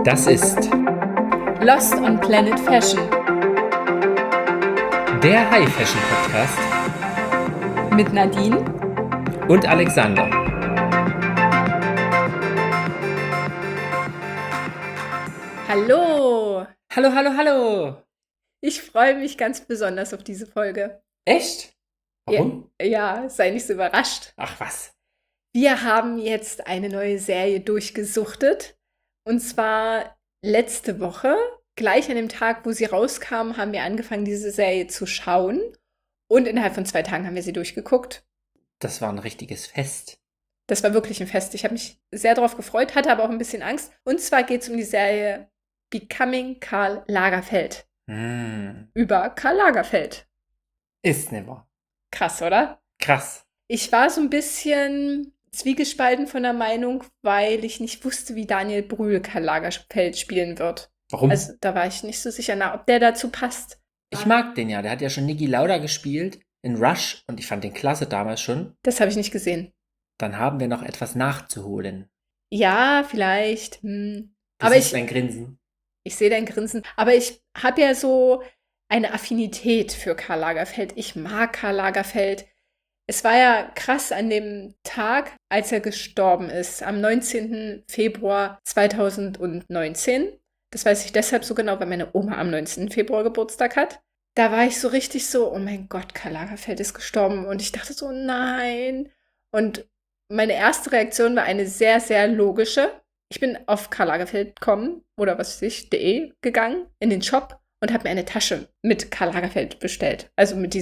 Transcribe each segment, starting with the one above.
Das ist Lost on Planet Fashion der High Fashion Podcast mit Nadine. und Alexander. Hallo! Hallo, hallo, hallo. Ich freue mich ganz besonders auf diese Folge. Echt? Warum? Ja, sei nicht so überrascht. Ach was. Wir haben jetzt eine neue Serie durchgesuchtet. Und zwar letzte Woche, gleich an dem Tag, wo sie rauskam, haben wir angefangen, diese Serie zu schauen. Und innerhalb von 2 Tagen haben wir sie durchgeguckt. Das war ein richtiges Fest. Das war wirklich ein Fest. Ich habe mich sehr darauf gefreut, hatte aber auch ein bisschen Angst. Und zwar geht es um die Serie Becoming Karl Lagerfeld. Über Karl Lagerfeld. Ist nicht wahr. Krass, oder? Krass. Ich war so ein bisschen zwiegespalten von der Meinung, weil ich nicht wusste, wie Daniel Brühl Karl Lagerfeld spielen wird. Warum? Also da war ich nicht so sicher, ob der dazu passt. Ich mag den ja. Der hat ja schon Niki Lauda gespielt in Rush und ich fand den klasse damals schon. Das habe ich nicht gesehen. Dann haben wir noch etwas nachzuholen. Ja, vielleicht. Du Aber siehst mein Grinsen. ich sehe dein Grinsen. Aber ich habe ja so eine Affinität für Karl Lagerfeld. Ich mag Karl Lagerfeld. Es war ja krass an dem Tag, als er gestorben ist, am 19. Februar 2019. Das weiß ich deshalb so genau, weil meine Oma am 19. Februar Geburtstag hat. Da war ich so richtig so, oh mein Gott, Karl Lagerfeld ist gestorben. Und ich dachte so, nein. Und meine erste Reaktion war eine sehr, sehr logische. Ich bin auf karllagerfeld.com oder was weiß ich, .de gegangen, in den Shop und habe mir eine Tasche mit Karl Lagerfeld bestellt. Also mit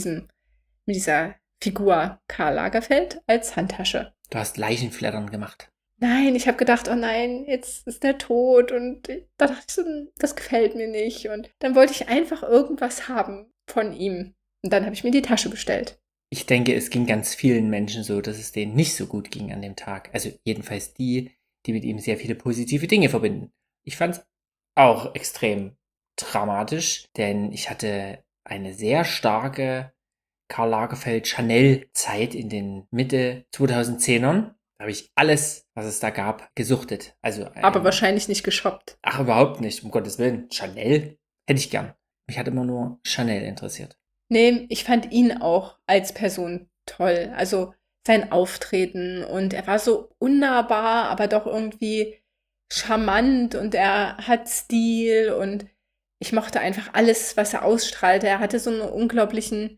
dieser Figur Karl Lagerfeld als Handtasche. Du hast Leichenflattern gemacht. Nein, ich habe gedacht, oh nein, jetzt ist der tot. Und da dachte ich so, das gefällt mir nicht. Und dann wollte ich einfach irgendwas haben von ihm. Und dann habe ich mir die Tasche bestellt. Ich denke, es ging ganz vielen Menschen so, dass es denen nicht so gut ging an dem Tag. Also jedenfalls die mit ihm sehr viele positive Dinge verbinden. Ich fand es auch extrem dramatisch, denn ich hatte eine sehr starke Karl Lagerfeld Chanel-Zeit in den Mitte 2010ern. Da habe ich alles, was es da gab, gesuchtet. Also Aber wahrscheinlich nicht geshoppt. Ach, überhaupt nicht, um Gottes Willen. Chanel hätte ich gern. Mich hat immer nur Chanel interessiert. Nee, ich fand ihn auch als Person toll. Also sein Auftreten und er war so unnahbar, aber doch irgendwie charmant und er hat Stil und ich mochte einfach alles, was er ausstrahlte. Er hatte so einen unglaublichen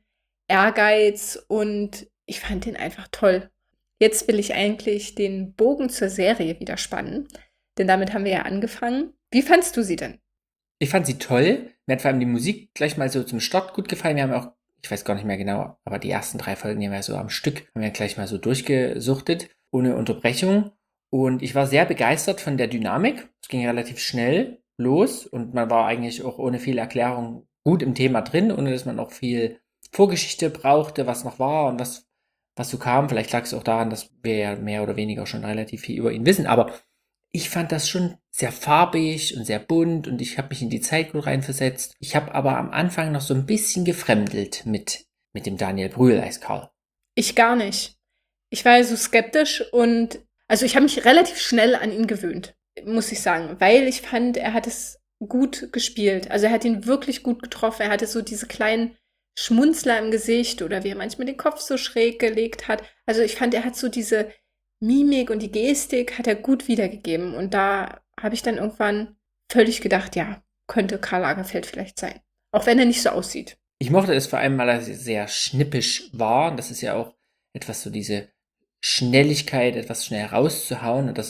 Ehrgeiz und ich fand ihn einfach toll. Jetzt will ich eigentlich den Bogen zur Serie wieder spannen, denn damit haben wir ja angefangen. Wie fandst du sie denn? Ich fand sie toll. Mir hat vor allem die Musik gleich mal so zum Start gut gefallen. Wir haben auch, ich weiß gar nicht mehr genau, aber die ersten 3 Folgen, die haben wir so am Stück, haben wir gleich mal so durchgesuchtet, ohne Unterbrechung. Und ich war sehr begeistert von der Dynamik. Es ging relativ schnell los und man war eigentlich auch ohne viel Erklärung gut im Thema drin, ohne dass man auch viel Vorgeschichte brauchte, was noch war und was so kam. Vielleicht lag es auch daran, dass wir ja mehr oder weniger schon relativ viel über ihn wissen, aber ich fand das schon sehr farbig und sehr bunt und ich habe mich in die Zeit gut reinversetzt. Ich habe aber am Anfang noch so ein bisschen gefremdelt mit dem Daniel Brühl als Karl. Ich gar nicht. Ich war ja so skeptisch und also ich habe mich relativ schnell an ihn gewöhnt, muss ich sagen, weil ich fand, er hat es gut gespielt. Also er hat ihn wirklich gut getroffen. Er hatte so diese kleinen Schmunzler im Gesicht oder wie er manchmal den Kopf so schräg gelegt hat. Also ich fand, er hat so diese Mimik und die Gestik hat er gut wiedergegeben. Und da habe ich dann irgendwann völlig gedacht, ja, könnte Karl Lagerfeld vielleicht sein. Auch wenn er nicht so aussieht. Ich mochte es vor allem, weil er sehr schnippisch war. Und das ist ja auch etwas so diese Schnelligkeit, etwas schnell rauszuhauen. Und das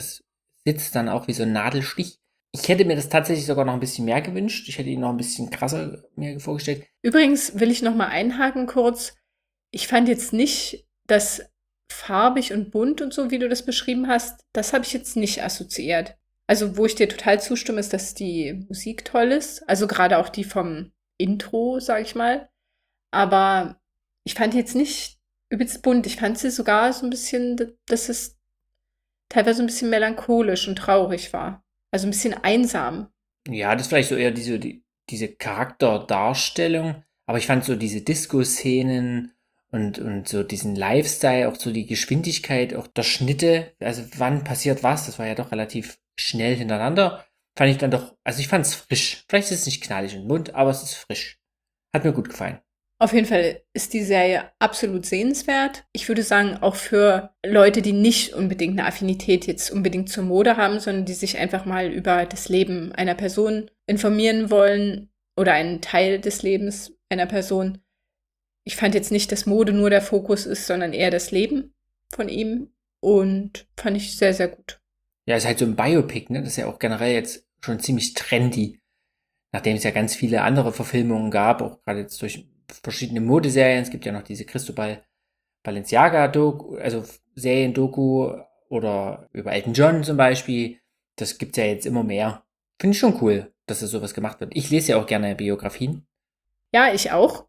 sitzt dann auch wie so ein Nadelstich. Ich hätte mir das tatsächlich sogar noch ein bisschen mehr gewünscht. Ich hätte ihn noch ein bisschen krasser mir vorgestellt. Übrigens will ich noch mal einhaken kurz. Ich fand jetzt nicht, dass farbig und bunt und so, wie du das beschrieben hast, das habe ich jetzt nicht assoziiert. Also, wo ich dir total zustimme, ist, dass die Musik toll ist. Also gerade auch die vom Intro, sag ich mal. Aber ich fand jetzt nicht übelst bunt. Ich fand sie sogar so ein bisschen, dass es teilweise ein bisschen melancholisch und traurig war. Also ein bisschen einsam. Ja, das ist vielleicht so eher diese Charakterdarstellung. Aber ich fand so diese Disco-Szenen und so diesen Lifestyle, auch so die Geschwindigkeit, auch der Schnitte, also wann passiert was, das war ja doch relativ schnell hintereinander. fand ich dann doch, also ich fand es frisch. Vielleicht ist es nicht knallig im Mund, aber es ist frisch. Hat mir gut gefallen. Auf jeden Fall ist die Serie absolut sehenswert. Ich würde sagen, auch für Leute, die nicht unbedingt eine Affinität jetzt unbedingt zur Mode haben, sondern die sich einfach mal über das Leben einer Person informieren wollen oder einen Teil des Lebens einer Person. Ich fand jetzt nicht, dass Mode nur der Fokus ist, sondern eher das Leben von ihm und fand ich sehr, sehr gut. Ja, ist halt so ein Biopic, ne? Das ist ja auch generell jetzt schon ziemlich trendy. Nachdem es ja ganz viele andere Verfilmungen gab, auch gerade jetzt durch verschiedene Modeserien. Es gibt ja noch diese Cristobal Balenciaga-Doku, also Serien-Doku oder über Elton John zum Beispiel. Das gibt's ja jetzt immer mehr. Finde ich schon cool, dass das sowas gemacht wird. Ich lese ja auch gerne Biografien. Ja, ich auch.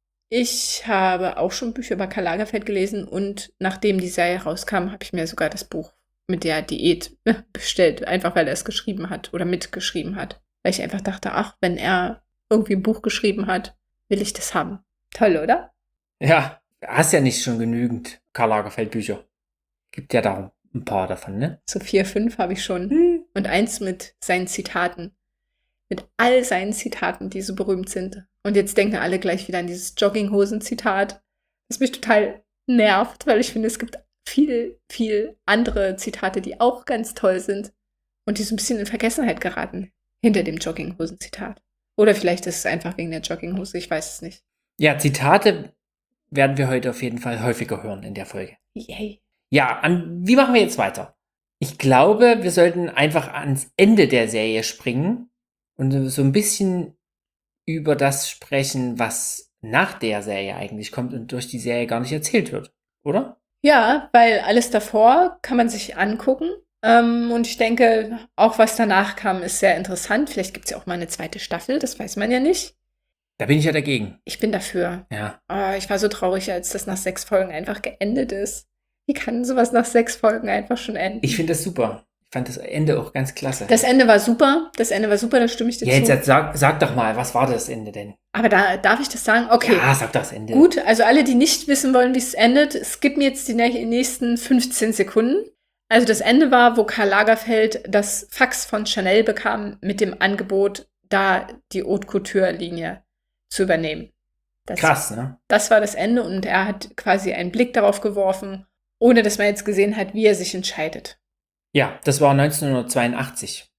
Ich habe auch schon Bücher über Karl Lagerfeld gelesen und nachdem die Serie rauskam, habe ich mir sogar das Buch mit der Diät bestellt, einfach weil er es geschrieben hat oder mitgeschrieben hat. Weil ich einfach dachte, ach, wenn er irgendwie ein Buch geschrieben hat, will ich das haben. Toll, oder? Ja, hast ja nicht schon genügend Karl Lagerfeld Bücher. Gibt ja da ein paar davon, ne? So 4, 5 habe ich schon. Und eins mit seinen Zitaten. Mit all seinen Zitaten, die so berühmt sind. Und jetzt denken alle gleich wieder an dieses Jogginghosen-Zitat, das mich total nervt, weil ich finde, es gibt viel, viel andere Zitate, die auch ganz toll sind und die so ein bisschen in Vergessenheit geraten hinter dem Jogginghosen-Zitat. Oder vielleicht ist es einfach wegen der Jogginghose, ich weiß es nicht. Ja, Zitate werden wir heute auf jeden Fall häufiger hören in der Folge. Yay. Ja, wie machen wir jetzt weiter? Ich glaube, wir sollten einfach ans Ende der Serie springen und so ein bisschen über das sprechen, was nach der Serie eigentlich kommt und durch die Serie gar nicht erzählt wird, oder? Ja, weil alles davor kann man sich angucken. Und ich denke, auch was danach kam, ist sehr interessant. Vielleicht gibt es ja auch mal eine zweite Staffel, das weiß man ja nicht. Da bin ich ja dagegen. Ich bin dafür. Ja. Ich war so traurig, als das nach 6 Folgen einfach geendet ist. Wie kann sowas nach 6 Folgen einfach schon enden? Ich finde das super. Ich fand das Ende auch ganz klasse. Das Ende war super. Da stimme ich dir zu. Ja, jetzt sag doch mal, was war das Ende denn? Aber da darf ich das sagen? Okay. Ja, sag das Ende. Gut, also alle, die nicht wissen wollen, wie es endet, skip mir jetzt die nächsten 15 Sekunden. Also das Ende war, wo Karl Lagerfeld das Fax von Chanel bekam mit dem Angebot, da die Haute Couture-Linie zu übernehmen. Krass, ne? Das war das Ende und er hat quasi einen Blick darauf geworfen, ohne dass man jetzt gesehen hat, wie er sich entscheidet. Ja, das war 1982.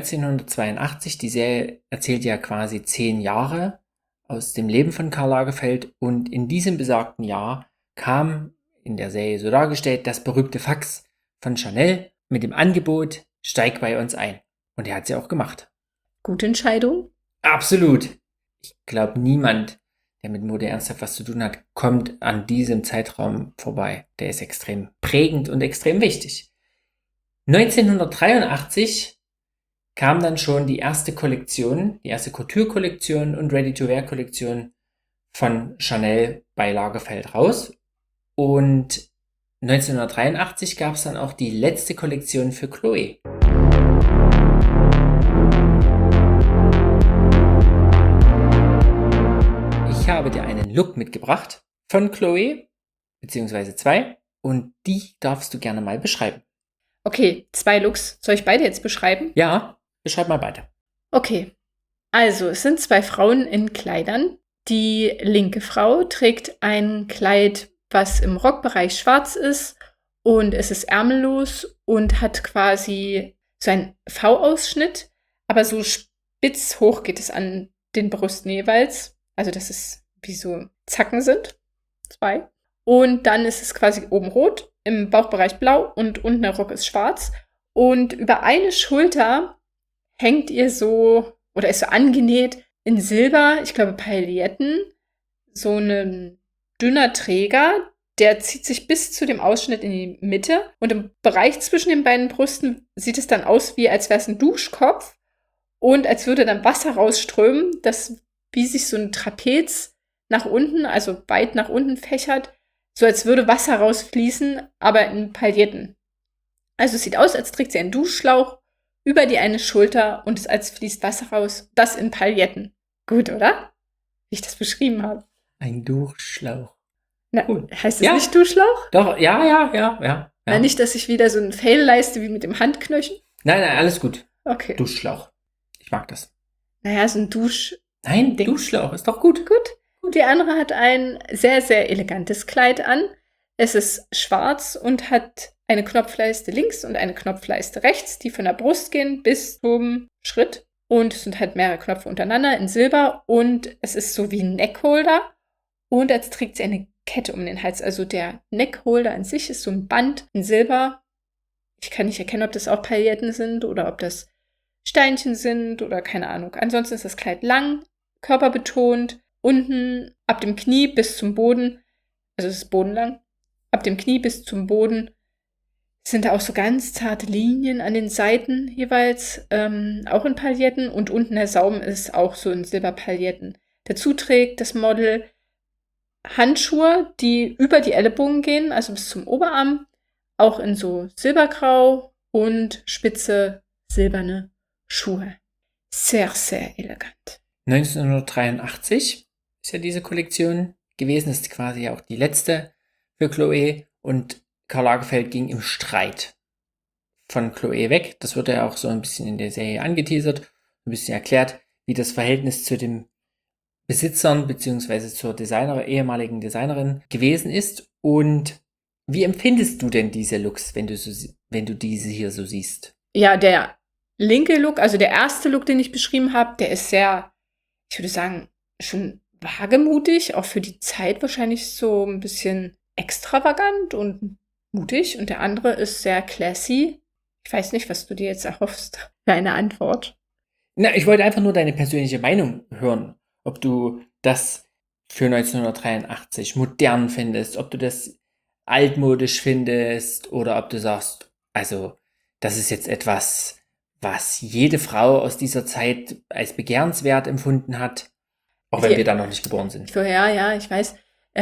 1982, die Serie erzählt ja quasi 10 Jahre aus dem Leben von Karl Lagerfeld und in diesem besagten Jahr kam in der Serie so dargestellt das berühmte Fax von Chanel mit dem Angebot, steig bei uns ein. Und er hat sie auch gemacht. Gute Entscheidung? Absolut. Ich glaube, niemand, der mit Mode ernsthaft was zu tun hat, kommt an diesem Zeitraum vorbei. Der ist extrem prägend und extrem wichtig. 1983 kam dann schon die erste Kollektion, die erste Couture-Kollektion und Ready-to-Wear-Kollektion von Chanel bei Lagerfeld raus. Und 1983 gab es dann auch die letzte Kollektion für Chloé. Ich habe dir einen Look mitgebracht von Chloé, beziehungsweise 2, und die darfst du gerne mal beschreiben. Okay, 2 Looks. Soll ich beide jetzt beschreiben? Ja, beschreib mal beide. Okay, also es sind 2 Frauen in Kleidern. Die linke Frau trägt ein Kleid, was im Rockbereich schwarz ist und es ist ärmellos und hat quasi so einen V-Ausschnitt, aber so spitz hoch geht es an den Brüsten jeweils. Also dass es wie so Zacken sind. 2. Und dann ist es quasi oben rot, im Bauchbereich blau und unten der Rock ist schwarz. Und über eine Schulter hängt ihr so, oder ist so angenäht in Silber, ich glaube Pailletten, so ein dünner Träger, der zieht sich bis zu dem Ausschnitt in die Mitte. Und im Bereich zwischen den beiden Brüsten sieht es dann aus, wie als wäre es ein Duschkopf. Und als würde dann Wasser rausströmen, das wie sich so ein Trapez nach unten, also weit nach unten fächert, so als würde Wasser rausfließen, aber in Pailletten. Also es sieht aus, als trägt sie einen Duschschlauch über die eine Schulter und als fließt Wasser raus, das in Pailletten. Gut, oder? Wie ich das beschrieben habe. Ein Duschschlauch. Na, cool. Heißt es nicht Duschschlauch? Doch, ja. Na, nicht, dass ich wieder so einen Fail leiste wie mit dem Handknöchel? Nein, alles gut. Okay. Duschschlauch. Ich mag das. Naja, so ein Dusch. Nein, Ding. Duschlauch ist doch gut. Gut. Die andere hat ein sehr, sehr elegantes Kleid an. Es ist schwarz und hat eine Knopfleiste links und eine Knopfleiste rechts, die von der Brust gehen bis zum Schritt. Und es sind halt mehrere Knöpfe untereinander in Silber. Und es ist so wie ein Neckholder. Und jetzt trägt sie eine Kette um den Hals. Also der Neckholder an sich ist so ein Band in Silber. Ich kann nicht erkennen, ob das auch Pailletten sind oder ob das Steinchen sind oder keine Ahnung. Ansonsten ist das Kleid lang, körperbetont, unten ab dem Knie bis zum Boden, also es ist bodenlang, ab dem Knie bis zum Boden sind da auch so ganz zarte Linien an den Seiten jeweils, auch in Pailletten, und unten der Saum ist auch so in Silberpailletten. Dazu trägt das Model Handschuhe, die über die Ellenbogen gehen, also bis zum Oberarm, auch in so silbergrau und spitze silberne Schuhe. Sehr, sehr elegant. 1983 ist ja diese Kollektion gewesen. Das ist quasi auch die letzte für Chloé. Und Karl Lagerfeld ging im Streit von Chloé weg. Das wird ja auch so ein bisschen in der Serie angeteasert, ein bisschen erklärt, wie das Verhältnis zu den Besitzern bzw. zur ehemaligen Designerin gewesen ist. Und wie empfindest du denn diese Looks, wenn du diese hier so siehst? Ja, der linke Look, also der erste Look, den ich beschrieben habe, der ist sehr, ich würde sagen, schon wagemutig, auch für die Zeit wahrscheinlich so ein bisschen extravagant und mutig. Und der andere ist sehr classy. Ich weiß nicht, was du dir jetzt erhoffst für eine Antwort. Na, ich wollte einfach nur deine persönliche Meinung hören, ob du das für 1983 modern findest, ob du das altmodisch findest oder ob du sagst, also das ist jetzt etwas, was jede Frau aus dieser Zeit als begehrenswert empfunden hat, auch wenn wir da noch nicht geboren sind. Ja, ich weiß.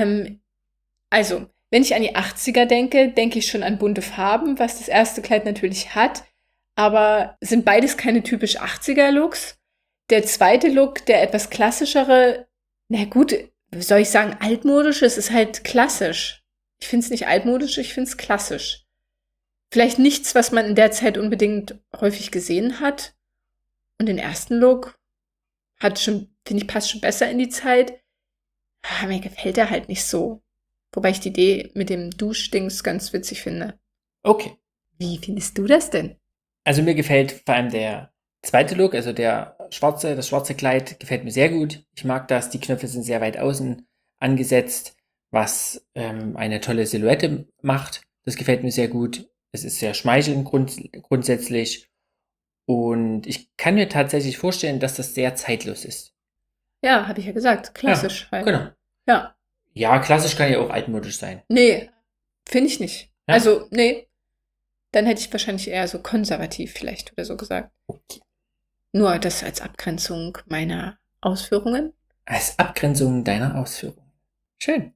Also, wenn ich an die 80er denke, denke ich schon an bunte Farben, was das erste Kleid natürlich hat. Aber sind beides keine typisch 80er-Looks. Der zweite Look, der etwas klassischere, na gut, soll ich sagen, altmodisch, es ist halt klassisch. Ich finde es nicht altmodisch, ich finde es klassisch. Vielleicht nichts, was man in der Zeit unbedingt häufig gesehen hat. Und den ersten Look finde ich, passt schon besser in die Zeit. Aber mir gefällt er halt nicht so. Wobei ich die Idee mit dem Duschdings ganz witzig finde. Okay. Wie findest du das denn? Also mir gefällt vor allem der zweite Look, also das schwarze Kleid gefällt mir sehr gut. Ich mag das, die Knöpfe sind sehr weit außen angesetzt, was eine tolle Silhouette macht. Das gefällt mir sehr gut. Es ist sehr schmeichelnd grundsätzlich. Und ich kann mir tatsächlich vorstellen, dass das sehr zeitlos ist. Ja, habe ich ja gesagt. Klassisch halt. Genau. Ja. Ja, klassisch kann ja auch altmodisch sein. Nee, finde ich nicht. Ja? Also, nee. Dann hätte ich wahrscheinlich eher so konservativ vielleicht oder so gesagt. Okay. Nur das als Abgrenzung meiner Ausführungen. Als Abgrenzung deiner Ausführungen. Schön.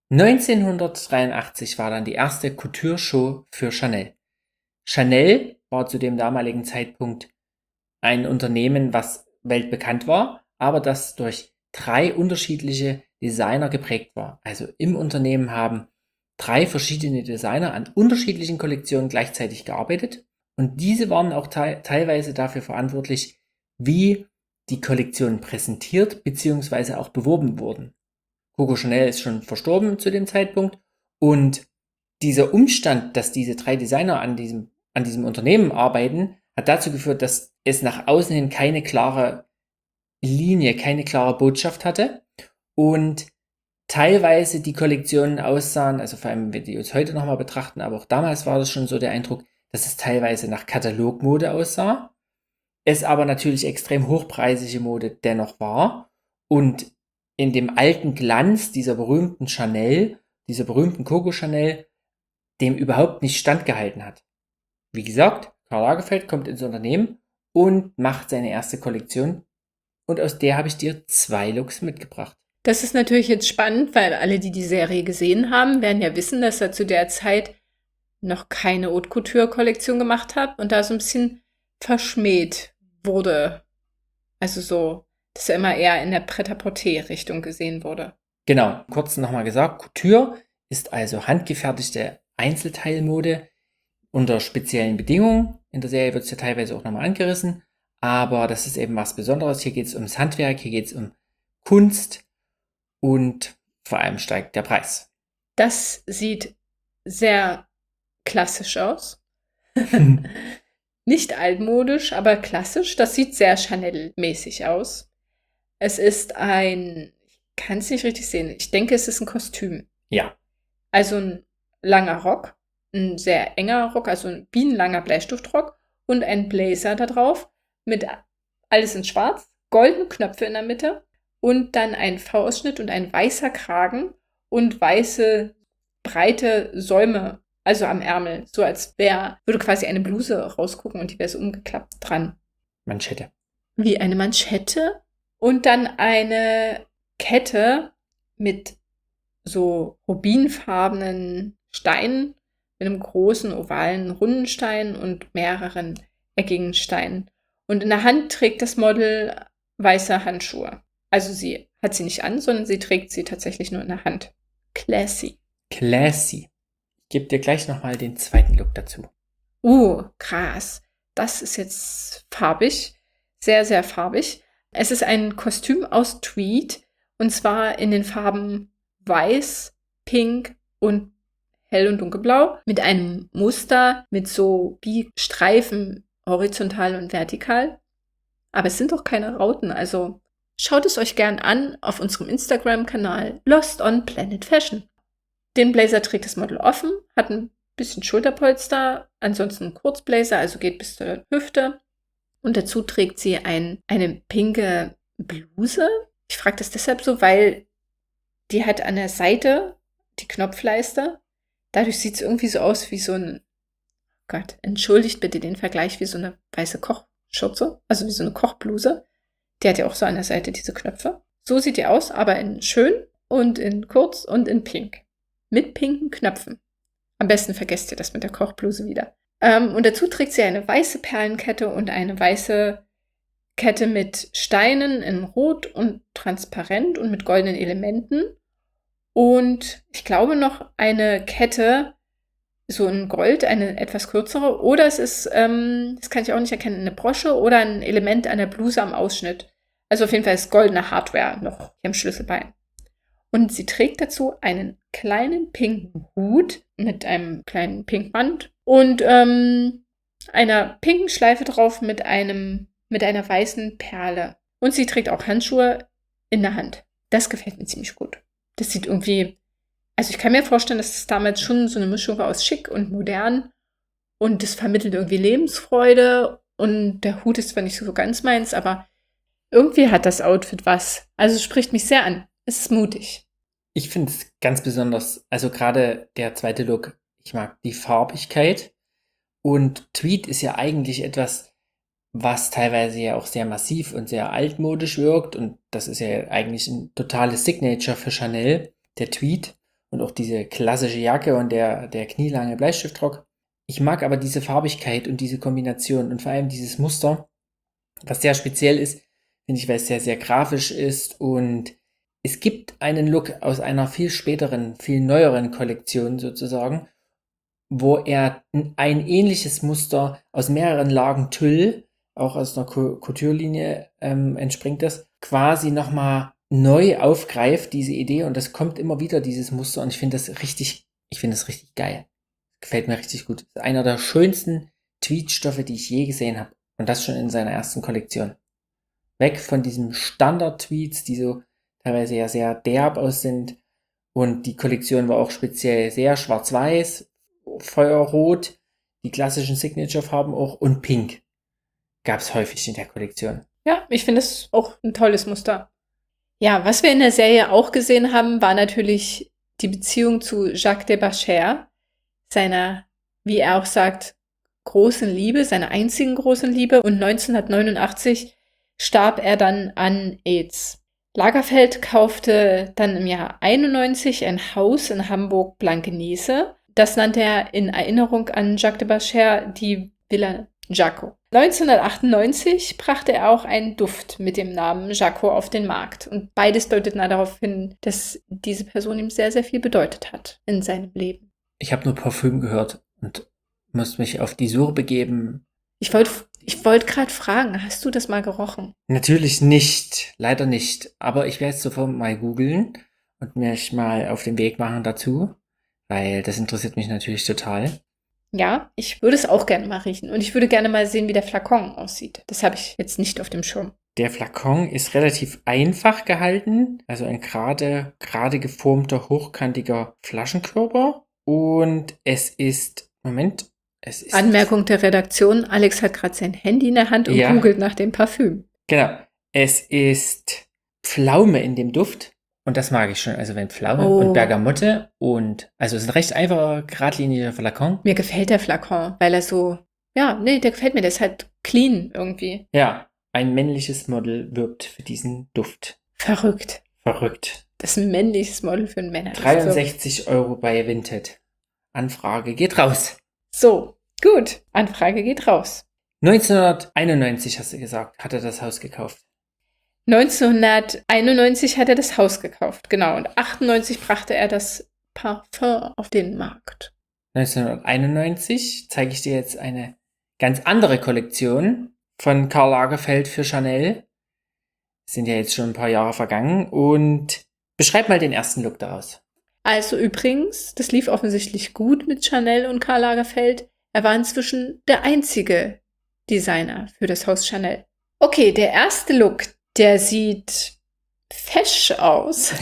1983 war dann die erste Couture-Show für Chanel. Chanel war zu dem damaligen Zeitpunkt ein Unternehmen, was weltbekannt war, aber das durch 3 unterschiedliche Designer geprägt war. Also im Unternehmen haben 3 verschiedene Designer an unterschiedlichen Kollektionen gleichzeitig gearbeitet und diese waren auch teilweise dafür verantwortlich, wie die Kollektionen präsentiert bzw. auch beworben wurden. Coco Chanel ist schon verstorben zu dem Zeitpunkt und dieser Umstand, dass diese 3 Designer an diesem Unternehmen arbeiten, hat dazu geführt, dass es nach außen hin keine klare Linie, keine klare Botschaft hatte und teilweise die Kollektionen aussahen, also vor allem, wenn wir die uns heute nochmal betrachten, aber auch damals war das schon so der Eindruck, dass es teilweise nach Katalogmode aussah, es aber natürlich extrem hochpreisige Mode dennoch war und in dem alten Glanz dieser berühmten Chanel, dieser berühmten Coco Chanel, dem überhaupt nicht standgehalten hat. Wie gesagt, Karl Lagerfeld kommt ins Unternehmen und macht seine erste Kollektion und aus der habe ich dir 2 Looks mitgebracht. Das ist natürlich jetzt spannend, weil alle, die die Serie gesehen haben, werden ja wissen, dass er zu der Zeit noch keine Haute Couture-Kollektion gemacht hat und da so ein bisschen verschmäht wurde. Also so, dass er immer eher in der Pret-à-porter-Richtung gesehen wurde. Genau, kurz nochmal gesagt, Couture ist also handgefertigte Einzelteilmode unter speziellen Bedingungen. In der Serie wird es ja teilweise auch nochmal angerissen, aber das ist eben was Besonderes. Hier geht es ums Handwerk, hier geht es um Kunst und vor allem steigt der Preis. Das sieht sehr klassisch aus. Nicht altmodisch, aber klassisch. Das sieht sehr Chanel-mäßig aus. Es ist ich kann es nicht richtig sehen. Ich denke, es ist ein Kostüm. Ja. Also ein langer Rock, ein sehr enger Rock, also ein bienenlanger Bleistiftrock und ein Blazer da drauf mit alles in schwarz, goldene Knöpfe in der Mitte und dann ein V-Ausschnitt und ein weißer Kragen und weiße breite Säume, also am Ärmel, so als würde quasi eine Bluse rausgucken und die wäre so umgeklappt dran. Manschette. Wie eine Manschette und dann eine Kette mit so rubinfarbenen Steinen, mit einem großen ovalen runden Stein und mehreren eckigen Steinen. Und in der Hand trägt das Model weiße Handschuhe. Also sie hat sie nicht an, sondern sie trägt sie tatsächlich nur in der Hand. Classy. Classy. Ich gebe dir gleich nochmal den zweiten Look dazu. Krass. Das ist jetzt farbig. Sehr, sehr farbig. Es ist ein Kostüm aus Tweed. Und zwar in den Farben Weiß, Pink und Hell- und Dunkelblau. Mit einem Muster mit so Biegstreifen horizontal und vertikal. Aber es sind doch keine Rauten. Also schaut es euch gern an auf unserem Instagram-Kanal Lost on Planet Fashion. Den Blazer trägt das Model offen, hat ein bisschen Schulterpolster, ansonsten ein Kurzblazer, also geht bis zur Hüfte. Und dazu trägt sie eine pinke Bluse. Ich frage das deshalb so, weil die hat an der Seite die Knopfleiste. Dadurch sieht es irgendwie so aus wie so ein, Gott, entschuldigt bitte den Vergleich, wie so eine weiße Kochschürze, also wie so eine Kochbluse. Die hat ja auch so an der Seite diese Knöpfe. So sieht die aus, aber in schön und in kurz und in pink. Mit pinken Knöpfen. Am besten vergesst ihr das mit der Kochbluse wieder. Und dazu trägt sie eine weiße Perlenkette und eine weiße Kette mit Steinen in Rot und transparent und mit goldenen Elementen. Und ich glaube noch eine Kette, so in Gold, eine etwas kürzere. Oder es ist, das kann ich auch nicht erkennen, eine Brosche oder ein Element an der Bluse am Ausschnitt. Also auf jeden Fall ist goldene Hardware noch hier am Schlüsselbein. Und sie trägt dazu einen kleinen pinken Hut mit einem kleinen pinken Band und einer pinken Schleife drauf mit einer weißen Perle. Und sie trägt auch Handschuhe in der Hand. Das gefällt mir ziemlich gut. Das sieht irgendwie, also ich kann mir vorstellen, dass es damals schon so eine Mischung war aus schick und modern. Und das vermittelt irgendwie Lebensfreude. Und der Hut ist zwar nicht so ganz meins, aber irgendwie hat das Outfit was. Also es spricht mich sehr an. Es ist mutig. Ich finde es ganz besonders, also gerade der zweite Look, ich mag die Farbigkeit. Und Tweed ist ja eigentlich etwas, was teilweise ja auch sehr massiv und sehr altmodisch wirkt. Und das ist ja eigentlich ein totales Signature für Chanel, der Tweed. Und auch diese klassische Jacke und der knielange Bleistiftrock. Ich mag aber diese Farbigkeit und diese Kombination und vor allem dieses Muster, was sehr speziell ist, finde ich, weil es sehr, sehr grafisch ist. Und es gibt einen Look aus einer viel späteren, viel neueren Kollektion sozusagen, wo er ein ähnliches Muster aus mehreren Lagen Tüll, auch aus einer Couture-Linie entspringt das, quasi nochmal neu aufgreift, diese Idee, und das kommt immer wieder, dieses Muster, und ich finde das richtig geil. Gefällt mir richtig gut. Das ist einer der schönsten Tweed-Stoffe, die ich je gesehen habe. Und das schon in seiner ersten Kollektion. Weg von diesen Standard-Tweeds, die so teilweise ja sehr derb aus sind. Und die Kollektion war auch speziell sehr schwarz-weiß, Feuerrot, die klassischen Signature-Farben auch, und pink. Gab es häufig in der Kollektion. Ja, ich finde es auch ein tolles Muster. Ja, was wir in der Serie auch gesehen haben, war natürlich die Beziehung zu Jacques de Bacher, seiner, wie er auch sagt, großen Liebe, seiner einzigen großen Liebe. Und 1989 starb er dann an AIDS. Lagerfeld kaufte dann im Jahr 91 ein Haus in Hamburg-Blankenese. Das nannte er in Erinnerung an Jacques de Bacher die Villa Jacot. 1998 brachte er auch einen Duft mit dem Namen Jacot auf den Markt. Und beides deutet darauf hin, dass diese Person ihm sehr, sehr viel bedeutet hat in seinem Leben. Ich habe nur Parfüm gehört und musste mich auf die Suche begeben. Ich wollt gerade fragen, hast du das mal gerochen? Natürlich nicht, leider nicht. Aber ich werde jetzt sofort mal googeln und mich mal auf den Weg machen dazu, weil das interessiert mich natürlich total. Ja, ich würde es auch gerne mal riechen. Und ich würde gerne mal sehen, wie der Flakon aussieht. Das habe ich jetzt nicht auf dem Schirm. Der Flakon ist relativ einfach gehalten, also ein gerade geformter, hochkantiger Flaschenkörper. Und es ist, Anmerkung der Redaktion: Alex hat gerade sein Handy in der Hand und ja, googelt nach dem Parfüm. genau, es ist Pflaume in dem Duft. Und das mag ich schon, also wenn Pflaume und Oh, Bergamotte also es ist ein recht einfacher, geradliniger Flakon. mir gefällt der Flakon, weil er so, ja, nee, der gefällt mir, der ist halt clean irgendwie. Ja, ein männliches Model wirbt für diesen Duft. Verrückt. Verrückt. Das ist ein männliches Model für einen Männer. 63 € bei Vinted. Anfrage geht raus. So, gut. Anfrage geht raus. 1991, hast du gesagt, hat er das Haus gekauft. 1991 hat er das Haus gekauft, genau. Und 98 brachte er das Parfum auf den Markt. 1991 zeige ich dir jetzt eine ganz andere Kollektion von Karl Lagerfeld für Chanel. Sind ja jetzt schon ein paar Jahre vergangen. Und beschreib mal den ersten Look daraus. Also übrigens, das lief offensichtlich gut mit Chanel und Karl Lagerfeld. Er war inzwischen der einzige Designer für das Haus Chanel. Okay, der erste Look, der sieht fesch aus.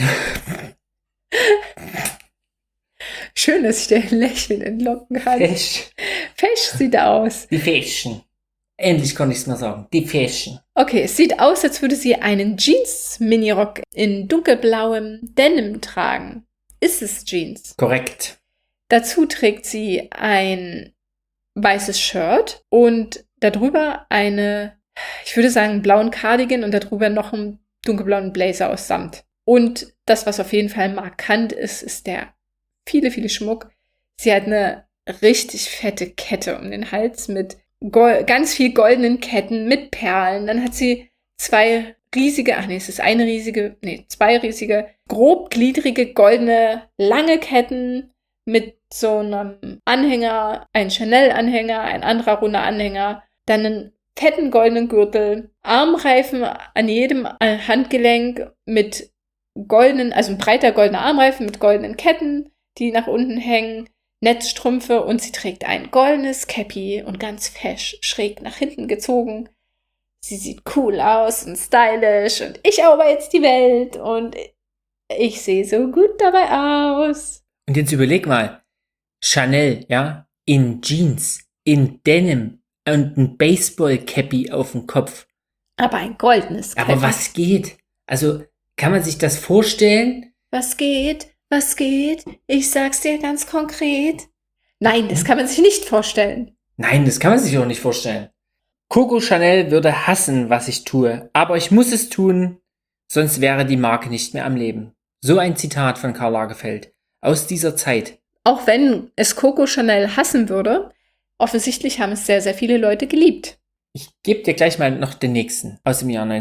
Schön, dass ich dir ein Lächeln entlocken kann. Fesch. Fesch sieht aus. Die Feschen. Endlich konnte ich es mal sagen. Die Feschen. Okay, es sieht aus, als würde sie einen Jeans-Minirock in dunkelblauem Denim tragen. Ist es Jeans? Korrekt. Dazu trägt sie ein weißes Shirt und darüber ich würde sagen, blauen Cardigan und darüber noch einen dunkelblauen Blazer aus Samt. Und das, was auf jeden Fall markant ist, ist der viele Schmuck. Sie hat eine richtig fette Kette um den Hals mit ganz viel goldenen Ketten, mit Perlen. Dann hat sie zwei riesige, grobgliedrige goldene lange Ketten mit so einem Anhänger, ein Chanel-Anhänger, ein anderer runder Anhänger, dann einen fetten goldenen Gürtel, Armreifen an jedem Handgelenk mit also ein breiter goldener Armreifen mit goldenen Ketten, die nach unten hängen, Netzstrümpfe und sie trägt ein goldenes Cappy und ganz fesch schräg nach hinten gezogen. Sie sieht cool aus und stylisch und ich erober jetzt die Welt und ich sehe so gut dabei aus. Und jetzt überleg mal. Chanel, ja, in Jeans, in Denim und ein Baseball-Cappy auf dem Kopf. Aber ein goldenes Cappy. Aber was geht? Also, kann man sich das vorstellen? Was geht? Was geht? Ich sag's dir ganz konkret. Nein, das kann man sich nicht vorstellen. Nein, das kann man sich auch nicht vorstellen. Coco Chanel würde hassen, was ich tue, aber ich muss es tun, sonst wäre die Marke nicht mehr am Leben. So ein Zitat von Karl Lagerfeld aus dieser Zeit. Auch wenn es Coco Chanel hassen würde, offensichtlich haben es sehr, sehr viele Leute geliebt. Ich gebe dir gleich mal noch den nächsten aus dem Jahr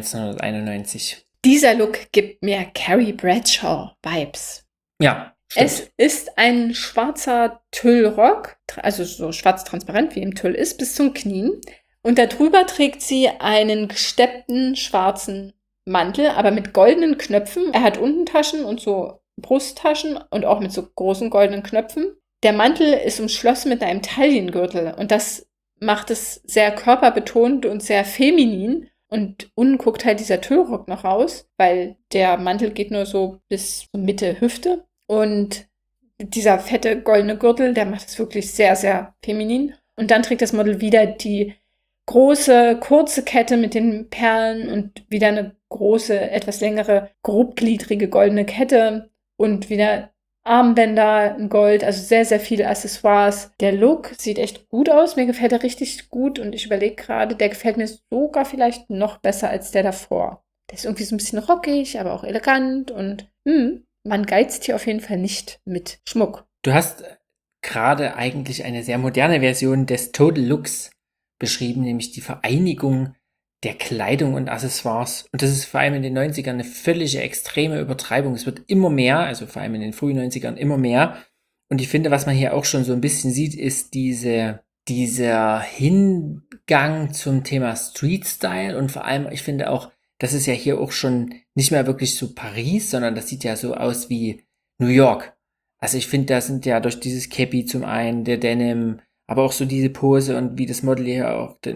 1991. Dieser Look gibt mir Carrie Bradshaw-Vibes. Ja, stimmt. Es ist ein schwarzer Tüllrock, also so schwarz transparent wie im Tüll ist, bis zum Knien. Und darüber trägt sie einen gesteppten schwarzen Mantel, aber mit goldenen Knöpfen. Er hat unten Taschen und so Brusttaschen und auch mit so großen goldenen Knöpfen. Der Mantel ist umschlossen mit einem Taillengürtel und das macht es sehr körperbetont und sehr feminin. Und unten guckt halt dieser Tüllrock noch raus, weil der Mantel geht nur so bis Mitte Hüfte. Und dieser fette goldene Gürtel, der macht es wirklich sehr, sehr feminin. Und dann trägt das Model wieder die große, kurze Kette mit den Perlen und wieder eine große, etwas längere, grobgliedrige goldene Kette und wieder Armbänder in Gold, also sehr, sehr viele Accessoires. Der Look sieht echt gut aus, mir gefällt er richtig gut und ich überlege gerade, der gefällt mir sogar vielleicht noch besser als der davor. Der ist irgendwie so ein bisschen rockig, aber auch elegant und man geizt hier auf jeden Fall nicht mit Schmuck. Du hast gerade eigentlich eine sehr moderne Version des Total Looks beschrieben, nämlich die Vereinigung der Kleidung und Accessoires. Und das ist vor allem in den 90ern eine völlige extreme Übertreibung. Es wird immer mehr, also vor allem in den frühen 90ern immer mehr. Und ich finde, was man hier auch schon so ein bisschen sieht, ist dieser Übergang zum Thema Street Style und vor allem, ich finde auch, das ist ja hier auch schon nicht mehr wirklich so Paris, sondern das sieht ja so aus wie New York. Also ich finde, da sind ja durch dieses Cappy zum einen, der Denim, aber auch so diese Pose und wie das Model hier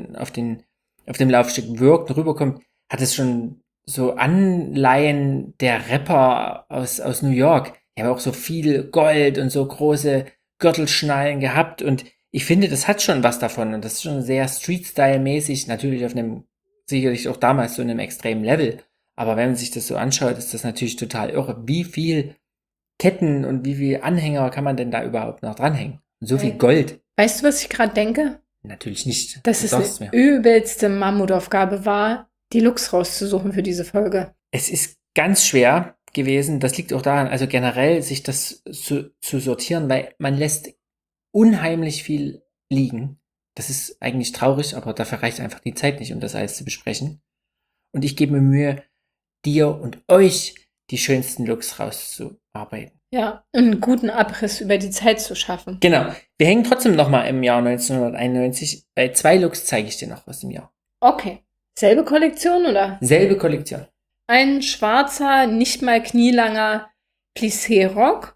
auf dem Laufsteg wirkt und rüberkommt, hat es schon so Anleihen der Rapper aus New York. Die haben auch so viel Gold und so große Gürtelschnallen gehabt und ich finde, das hat schon was davon und das ist schon sehr Street-Style-mäßig, natürlich auf einem, sicherlich auch damals so einem extremen Level. Aber wenn man sich das so anschaut, ist das natürlich total irre. Wie viel Ketten und wie viel Anhänger kann man denn da überhaupt noch dranhängen? Und so viel Gold. Weißt du, was ich gerade denke? Natürlich nicht. Dass es eine übelste Mammutaufgabe war, die Looks rauszusuchen für diese Folge. Es ist ganz schwer gewesen. Das liegt auch daran, also generell sich das zu sortieren, weil man lässt unheimlich viel liegen. Das ist eigentlich traurig, aber dafür reicht einfach die Zeit nicht, um das alles zu besprechen. Und ich gebe mir Mühe, dir und euch die schönsten Looks rauszuarbeiten. Ja, einen guten Abriss über die Zeit zu schaffen. Genau. Wir hängen trotzdem nochmal im Jahr 1991. Bei 2 Looks zeige ich dir noch aus dem Jahr. Okay. Selbe Kollektion, oder? Selbe Kollektion. Ein schwarzer, nicht mal knielanger Plissé-Rock.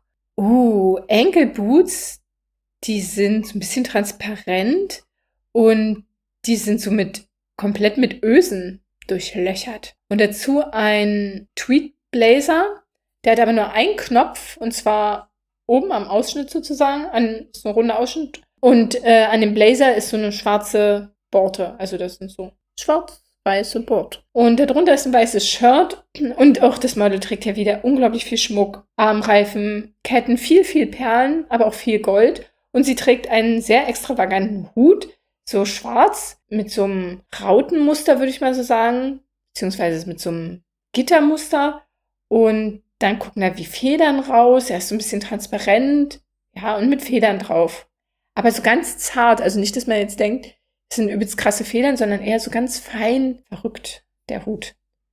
Ankle Boots, die sind so ein bisschen transparent und die sind so komplett mit Ösen durchlöchert. Und dazu ein Tweed-Blazer, der hat aber nur einen Knopf, und zwar oben am Ausschnitt sozusagen, so ein runder Ausschnitt. Und an dem Blazer ist so eine schwarze Borte, also das sind so schwarz-weiße Borte. Und darunter ist ein weißes Shirt und auch das Model trägt ja wieder unglaublich viel Schmuck. Armreifen, Ketten, viel Perlen, aber auch viel Gold. Und sie trägt einen sehr extravaganten Hut, so schwarz, mit so einem Rautenmuster, würde ich mal so sagen, beziehungsweise mit so einem Gittermuster. Und dann gucken da wie Federn raus, er ist so ein bisschen transparent, ja, und mit Federn drauf. Aber so ganz zart, also nicht, dass man jetzt denkt, es sind übelst krasse Federn, sondern eher so ganz fein, verrückt, der Hut.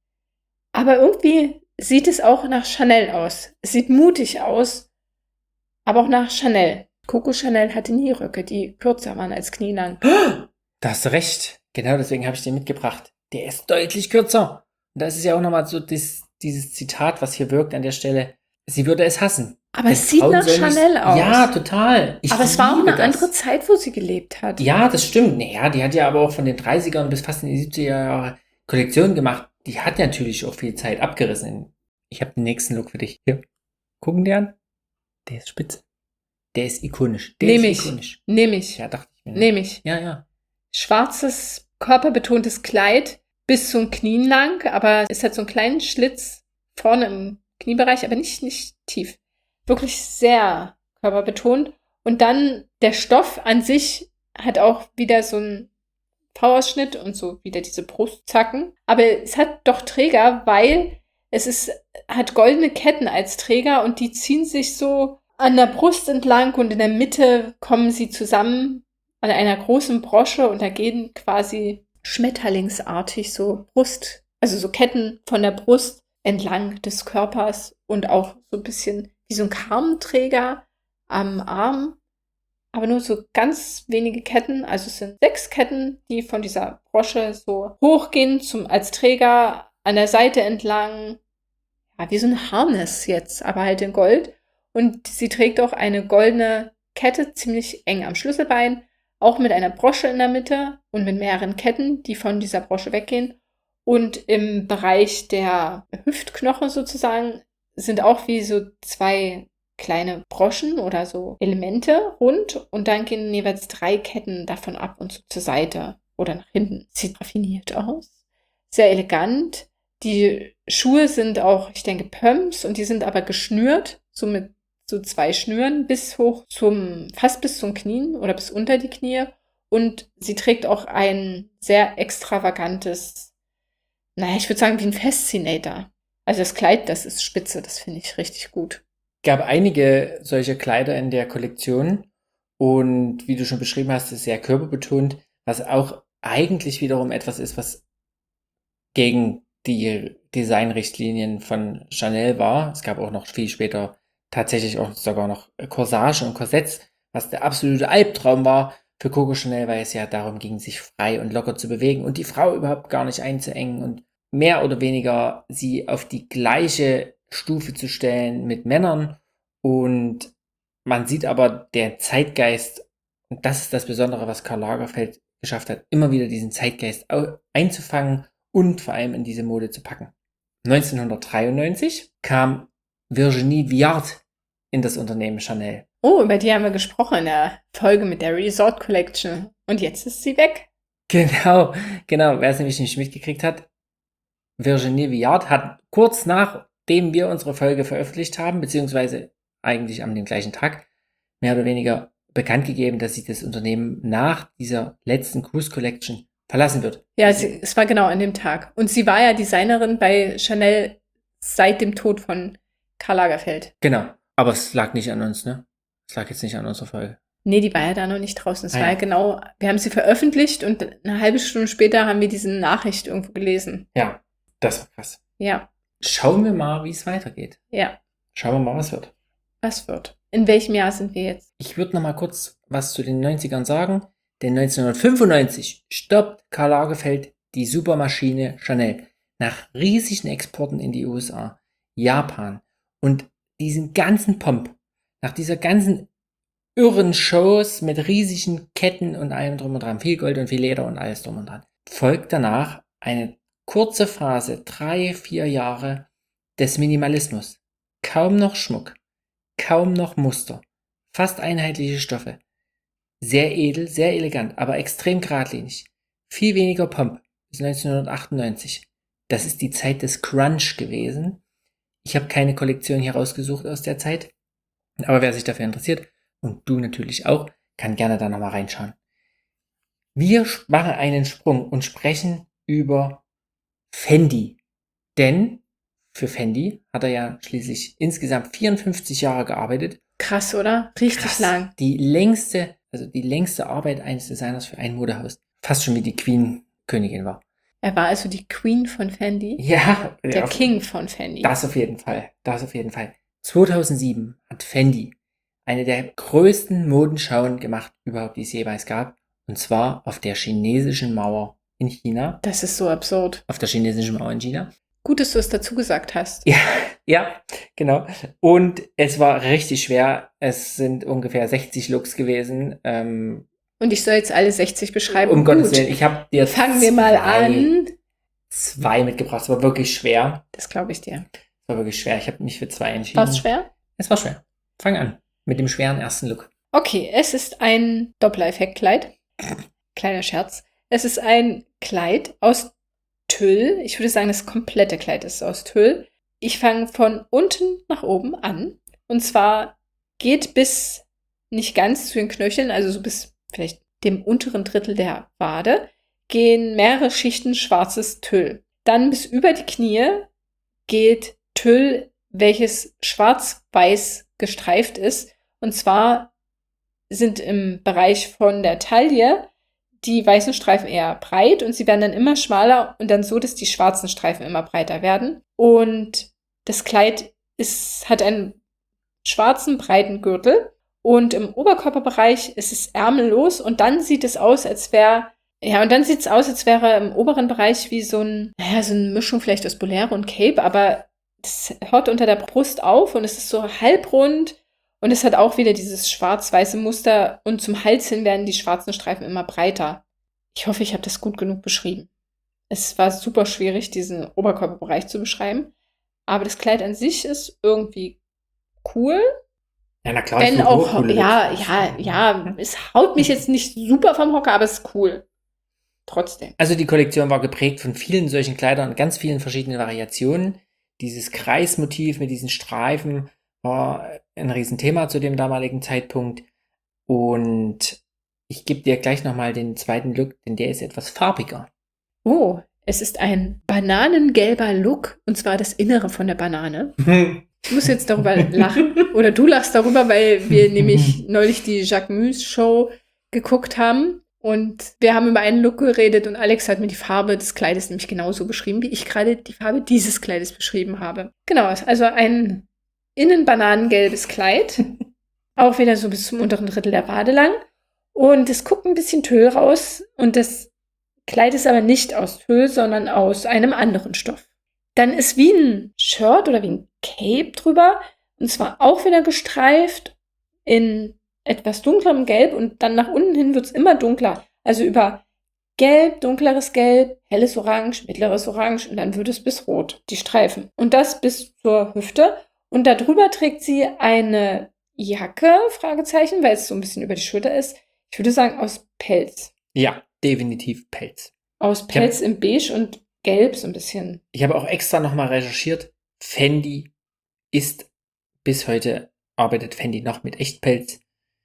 Aber irgendwie sieht es auch nach Chanel aus. Es sieht mutig aus, aber auch nach Chanel. Coco Chanel hatte nie Röcke, die kürzer waren als knielang. Da hast du recht. Genau deswegen habe ich den mitgebracht. Der ist deutlich kürzer. Und das ist ja auch nochmal so dieses Zitat, was hier wirkt an der Stelle. Sie würde es hassen. Aber es sieht nach Chanel aus. Ja, total. Aber es war auch eine andere Zeit, wo sie gelebt hat. Ja, das stimmt. Naja, die hat ja aber auch von den 30ern bis fast in die 70er Jahre Kollektionen gemacht. Die hat natürlich auch viel Zeit abgerissen. Ich habe den nächsten Look für dich. Hier. Gucken dir an. Der ist spitze. Der ist ikonisch. Nehme ich. Ja, dachte ich mir. Nehme ich. Ja. Schwarzes, körperbetontes Kleid, bis zum Knien lang, aber es hat so einen kleinen Schlitz vorne im Kniebereich, aber nicht tief. Wirklich sehr körperbetont. Und dann der Stoff an sich hat auch wieder so einen V-Ausschnitt und so wieder diese Brustzacken. Aber es hat doch Träger, weil hat goldene Ketten als Träger und die ziehen sich so an der Brust entlang und in der Mitte kommen sie zusammen an einer großen Brosche und da gehen quasi schmetterlingsartig so also so Ketten von der Brust entlang des Körpers und auch so ein bisschen wie so ein Karmenträger am Arm, aber nur so ganz wenige Ketten, also es sind 6 Ketten, die von dieser Brosche so hochgehen als Träger an der Seite entlang, ja, wie so ein Harness jetzt, aber halt in Gold. Und sie trägt auch eine goldene Kette, ziemlich eng am Schlüsselbein, auch mit einer Brosche in der Mitte und mit mehreren Ketten, die von dieser Brosche weggehen. Und im Bereich der Hüftknochen sozusagen sind auch wie so 2 kleine Broschen oder so Elemente rund. Und dann gehen jeweils 3 Ketten davon ab und so zur Seite oder nach hinten. Sieht raffiniert aus, sehr elegant. Die Schuhe sind auch, ich denke, Pumps und die sind aber geschnürt, so mit so 2 Schnüren fast bis zum Knien oder bis unter die Knie. Und sie trägt auch ein sehr extravagantes, ich würde sagen wie ein Fascinator. Also das Kleid, das ist spitze, das finde ich richtig gut. Gab einige solche Kleider in der Kollektion und wie du schon beschrieben hast, ist sehr körperbetont, was auch eigentlich wiederum etwas ist, was gegen die Designrichtlinien von Chanel war. Es gab auch noch viel später tatsächlich auch sogar noch Corsage und Korsetts, was der absolute Albtraum war für Coco Chanel, weil es ja darum ging, sich frei und locker zu bewegen und die Frau überhaupt gar nicht einzuengen und mehr oder weniger sie auf die gleiche Stufe zu stellen mit Männern. Und man sieht aber der Zeitgeist, und das ist das Besondere, was Karl Lagerfeld geschafft hat, immer wieder diesen Zeitgeist einzufangen und vor allem in diese Mode zu packen. 1993 kam Virginie Viard in das Unternehmen Chanel. Oh, über die haben wir gesprochen in der Folge mit der Resort Collection. Und jetzt ist sie weg. Genau. Wer es nämlich nicht mitgekriegt hat, Virginie Viard hat kurz nachdem wir unsere Folge veröffentlicht haben, beziehungsweise eigentlich am dem gleichen Tag, mehr oder weniger bekannt gegeben, dass sie das Unternehmen nach dieser letzten Cruise Collection verlassen wird. Ja, es war genau an dem Tag. Und sie war ja Designerin bei Chanel seit dem Tod von Karl Lagerfeld. Genau. Aber es lag nicht an uns, ne? Es lag jetzt nicht an unserer Folge. Nee, die war ja da noch nicht draußen. Es war ja genau, wir haben sie veröffentlicht und eine halbe Stunde später haben wir diese Nachricht irgendwo gelesen. Ja, das war krass. Ja. Schauen wir mal, wie es weitergeht. Ja. Schauen wir mal, was wird. Was wird? In welchem Jahr sind wir jetzt? Ich würde noch mal kurz was zu den 90ern sagen. Denn 1995 stoppt Karl Lagerfeld die Supermaschine Chanel nach riesigen Exporten in die USA, Japan und diesen ganzen Pomp, nach dieser ganzen irren Shows mit riesigen Ketten und allem drum und dran, viel Gold und viel Leder und alles drum und dran, folgt danach eine kurze Phase, 3-4 Jahre des Minimalismus. Kaum noch Schmuck, kaum noch Muster, fast einheitliche Stoffe. Sehr edel, sehr elegant, aber extrem geradlinig. Viel weniger Pomp bis 1998. Das ist die Zeit des Crunch gewesen. Ich habe keine Kollektion hier rausgesucht aus der Zeit. Aber wer sich dafür interessiert, und du natürlich auch, kann gerne da nochmal reinschauen. Wir machen einen Sprung und sprechen über Fendi. Denn für Fendi hat er ja schließlich insgesamt 54 Jahre gearbeitet. Krass, oder? Richtig lang. Die längste Arbeit eines Designers für ein Modehaus. Fast schon wie die Queen-Königin war. Er war also die Queen von Fendi? Ja. Der King von Fendi. Das auf jeden Fall. 2007 hat Fendi eine der größten Modenschauen gemacht, überhaupt, die es jeweils gab. Und zwar auf der chinesischen Mauer in China. Das ist so absurd. Auf der chinesischen Mauer in China. Gut, dass du es dazu gesagt hast. Ja, genau. Und es war richtig schwer. Es sind ungefähr 60 Looks gewesen. Und ich soll jetzt alle 60 beschreiben. Um Gottes Willen, ich habe dir fangen wir mal an. 2 mitgebracht. Es war wirklich schwer. Das glaube ich dir. Es war wirklich schwer. Ich habe mich für 2 entschieden. War es schwer? Es war schwer. Fang an mit dem schweren ersten Look. Okay, es ist ein Doppler-Effekt-Kleid. Kleiner Scherz. Es ist ein Kleid aus Tüll. Ich würde sagen, das komplette Kleid ist aus Tüll. Ich fange von unten nach oben an. Und zwar geht bis nicht ganz zu den Knöcheln, also so bis vielleicht dem unteren Drittel der Wade, gehen mehrere Schichten schwarzes Tüll. Dann bis über die Knie geht Tüll, welches schwarz-weiß gestreift ist. Und zwar sind im Bereich von der Taille die weißen Streifen eher breit und sie werden dann immer schmaler und dann so, dass die schwarzen Streifen immer breiter werden. Und das Kleid hat einen schwarzen, breiten Gürtel und im Oberkörperbereich ist es ärmellos und dann sieht es aus, als wäre im oberen Bereich wie so eine Mischung vielleicht aus Bolero und Cape, aber es hört unter der Brust auf und es ist so halbrund. Und es hat auch wieder dieses schwarz-weiße Muster und zum Hals hin werden die schwarzen Streifen immer breiter. Ich hoffe, ich habe das gut genug beschrieben. Es war super schwierig, diesen Oberkörperbereich zu beschreiben. Aber das Kleid an sich ist irgendwie cool. Ja, na klar. Wenn auch, es haut mich jetzt nicht super vom Hocker, aber es ist cool. Trotzdem. Also die Kollektion war geprägt von vielen solchen Kleidern, ganz vielen verschiedenen Variationen. Dieses Kreismotiv mit diesen Streifen war ein Riesenthema zu dem damaligen Zeitpunkt. Und ich gebe dir gleich nochmal den zweiten Look, denn der ist etwas farbiger. Oh, es ist ein bananengelber Look, und zwar das Innere von der Banane. Ich muss jetzt darüber lachen. Oder du lachst darüber, weil wir nämlich neulich die Jacquemus Show geguckt haben. Und wir haben über einen Look geredet und Alex hat mir die Farbe des Kleides nämlich genauso beschrieben, wie ich gerade die Farbe dieses Kleides beschrieben habe. Genau, also ein innen bananengelbes Kleid. Auch wieder so bis zum unteren Drittel der Wade lang. Und es guckt ein bisschen Tüll raus. Und das Kleid ist aber nicht aus Tüll, sondern aus einem anderen Stoff. Dann ist wie ein Shirt oder wie ein Cape drüber. Und zwar auch wieder gestreift in etwas dunklerem Gelb. Und dann nach unten hin wird es immer dunkler. Also über Gelb, dunkleres Gelb, helles Orange, mittleres Orange und dann wird es bis Rot, die Streifen. Und das bis zur Hüfte. Und darüber trägt sie eine Jacke, Fragezeichen, weil es so ein bisschen über die Schulter ist. Ich würde sagen aus Pelz. Ja, definitiv Pelz. Aus Pelz im Beige und Gelb so ein bisschen. Ich habe auch extra nochmal recherchiert. Fendi ist bis heute, arbeitet Fendi noch mit Echtpelz.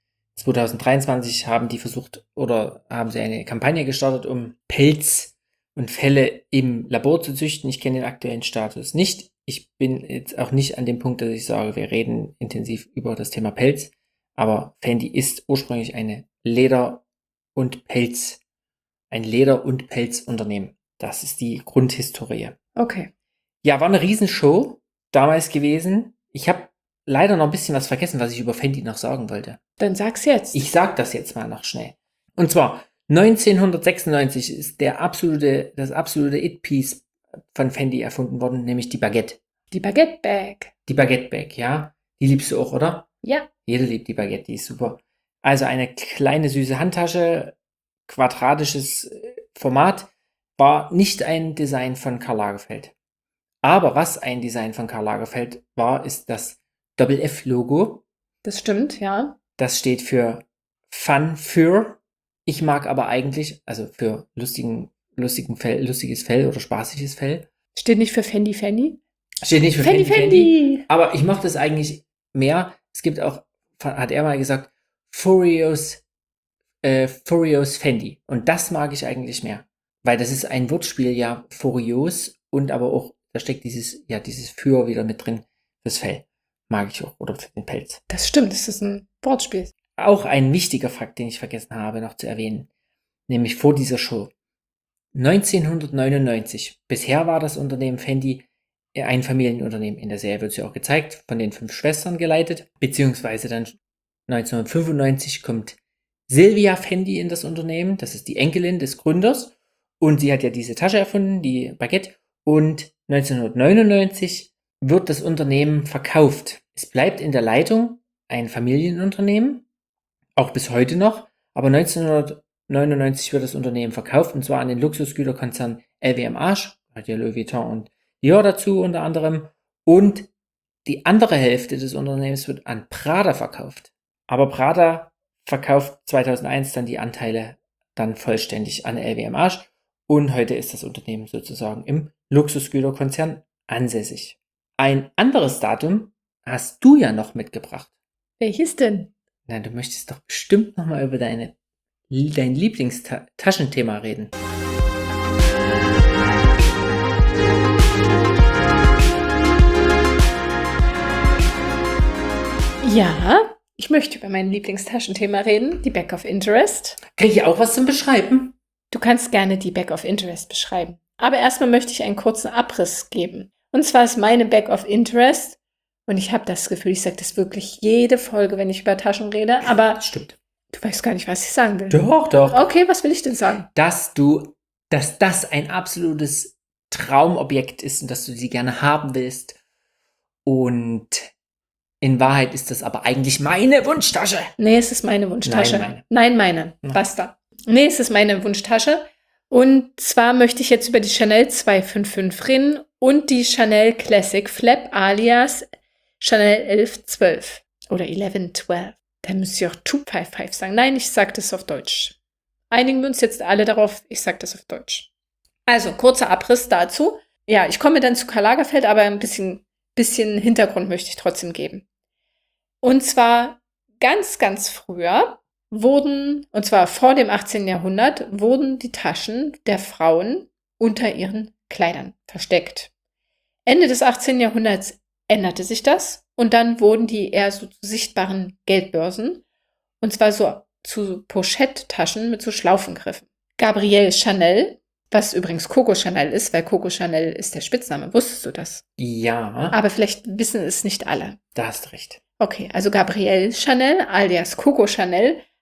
2023 haben die versucht oder haben sie eine Kampagne gestartet, um Pelz und Felle im Labor zu züchten. Ich kenne den aktuellen Status nicht. Ich bin jetzt auch nicht an dem Punkt, dass ich sage, wir reden intensiv über das Thema Pelz. Aber Fendi ist ursprünglich ein Leder- und Pelzunternehmen. Das ist die Grundhistorie. Okay. Ja, war eine Riesenshow damals gewesen. Ich habe leider noch ein bisschen was vergessen, was ich über Fendi noch sagen wollte. Dann sag's jetzt. Ich sag das jetzt mal noch schnell. Und zwar 1996 ist das absolute It-Piece von Fendi erfunden worden, nämlich die Baguette. Die Baguette Bag. Die Baguette Bag, ja. Die liebst du auch, oder? Ja. Jeder liebt die Baguette, die ist super. Also eine kleine süße Handtasche, quadratisches Format, war nicht ein Design von Karl Lagerfeld. Aber was ein Design von Karl Lagerfeld war, ist das Doppel-F-Logo. Das stimmt, ja. Das steht für Fun für. Ich mag aber eigentlich, also für lustiges Fell oder spaßiges Fell. Steht nicht für Fendi Fendi? Steht nicht für Fendi. Aber ich mochte es eigentlich mehr. Es gibt auch, hat er mal gesagt, Furious Fendi. Und das mag ich eigentlich mehr. Weil das ist ein Wortspiel, ja, furios und aber auch, da steckt dieses für wieder mit drin, fürs Fell. Mag ich auch, oder für den Pelz. Das stimmt, das ist ein Wortspiel. Auch ein wichtiger Fakt, den ich vergessen habe, noch zu erwähnen. Nämlich vor dieser Show. 1999. Bisher war das Unternehmen Fendi ein Familienunternehmen. In der Serie wird es ja auch gezeigt, von den 5 Schwestern geleitet. Beziehungsweise dann 1995 kommt Sylvia Fendi in das Unternehmen. Das ist die Enkelin des Gründers. Und sie hat ja diese Tasche erfunden, die Baguette. Und 1999 wird das Unternehmen verkauft. Es bleibt in der Leitung ein Familienunternehmen, auch bis heute noch. Aber 1999 wird das Unternehmen verkauft, und zwar an den Luxusgüterkonzern LVMH, hat ja Louis Vuitton und Dior dazu unter anderem. Und die andere Hälfte des Unternehmens wird an Prada verkauft. Aber Prada verkauft 2001 dann die Anteile dann vollständig an LVMH. Und heute ist das Unternehmen sozusagen im Luxusgüterkonzern ansässig. Ein anderes Datum hast du ja noch mitgebracht. Welches denn? Na, du möchtest doch bestimmt nochmal über dein Lieblingstaschenthema reden. Ja, ich möchte über mein Lieblingstaschenthema reden, die Bag of Interest. Kriege ich auch was zum Beschreiben? Du kannst gerne die Bag of Interest beschreiben. Aber erstmal möchte ich einen kurzen Abriss geben. Und zwar ist meine Bag of Interest, und ich habe das Gefühl, ich sage das wirklich jede Folge, wenn ich über Taschen rede, aber Stimmt. du weißt gar nicht, was ich sagen will. Doch. Okay, was will ich denn sagen? Dass das ein absolutes Traumobjekt ist und dass du sie gerne haben willst. Und in Wahrheit ist das aber eigentlich meine Wunschtasche. Nee, es ist meine Wunschtasche. Nein, meine. Ja. Basta. Nee, es ist meine Wunschtasche. Und zwar möchte ich jetzt über die Chanel 255 reden und die Chanel Classic Flap alias Chanel 1112 oder 1112. Da müsst ihr auch 255 sagen. Nein, ich sage das auf Deutsch. Einigen wir uns jetzt alle darauf, ich sage das auf Deutsch. Also, kurzer Abriss dazu. Ja, ich komme dann zu Karl Lagerfeld, aber ein bisschen Hintergrund möchte ich trotzdem geben. Und zwar ganz, ganz früher und zwar vor dem 18. Jahrhundert, wurden die Taschen der Frauen unter ihren Kleidern versteckt. Ende des 18. Jahrhunderts änderte sich das und dann wurden die eher so zu sichtbaren Geldbörsen, und zwar so zu Pochette-Taschen mit so Schlaufengriffen. Gabrielle Chanel, was übrigens Coco Chanel ist, weil Coco Chanel ist der Spitzname. Wusstest du das? Ja. Aber vielleicht wissen es nicht alle. Da hast du recht. Okay, also Gabrielle Chanel alias Coco Chanel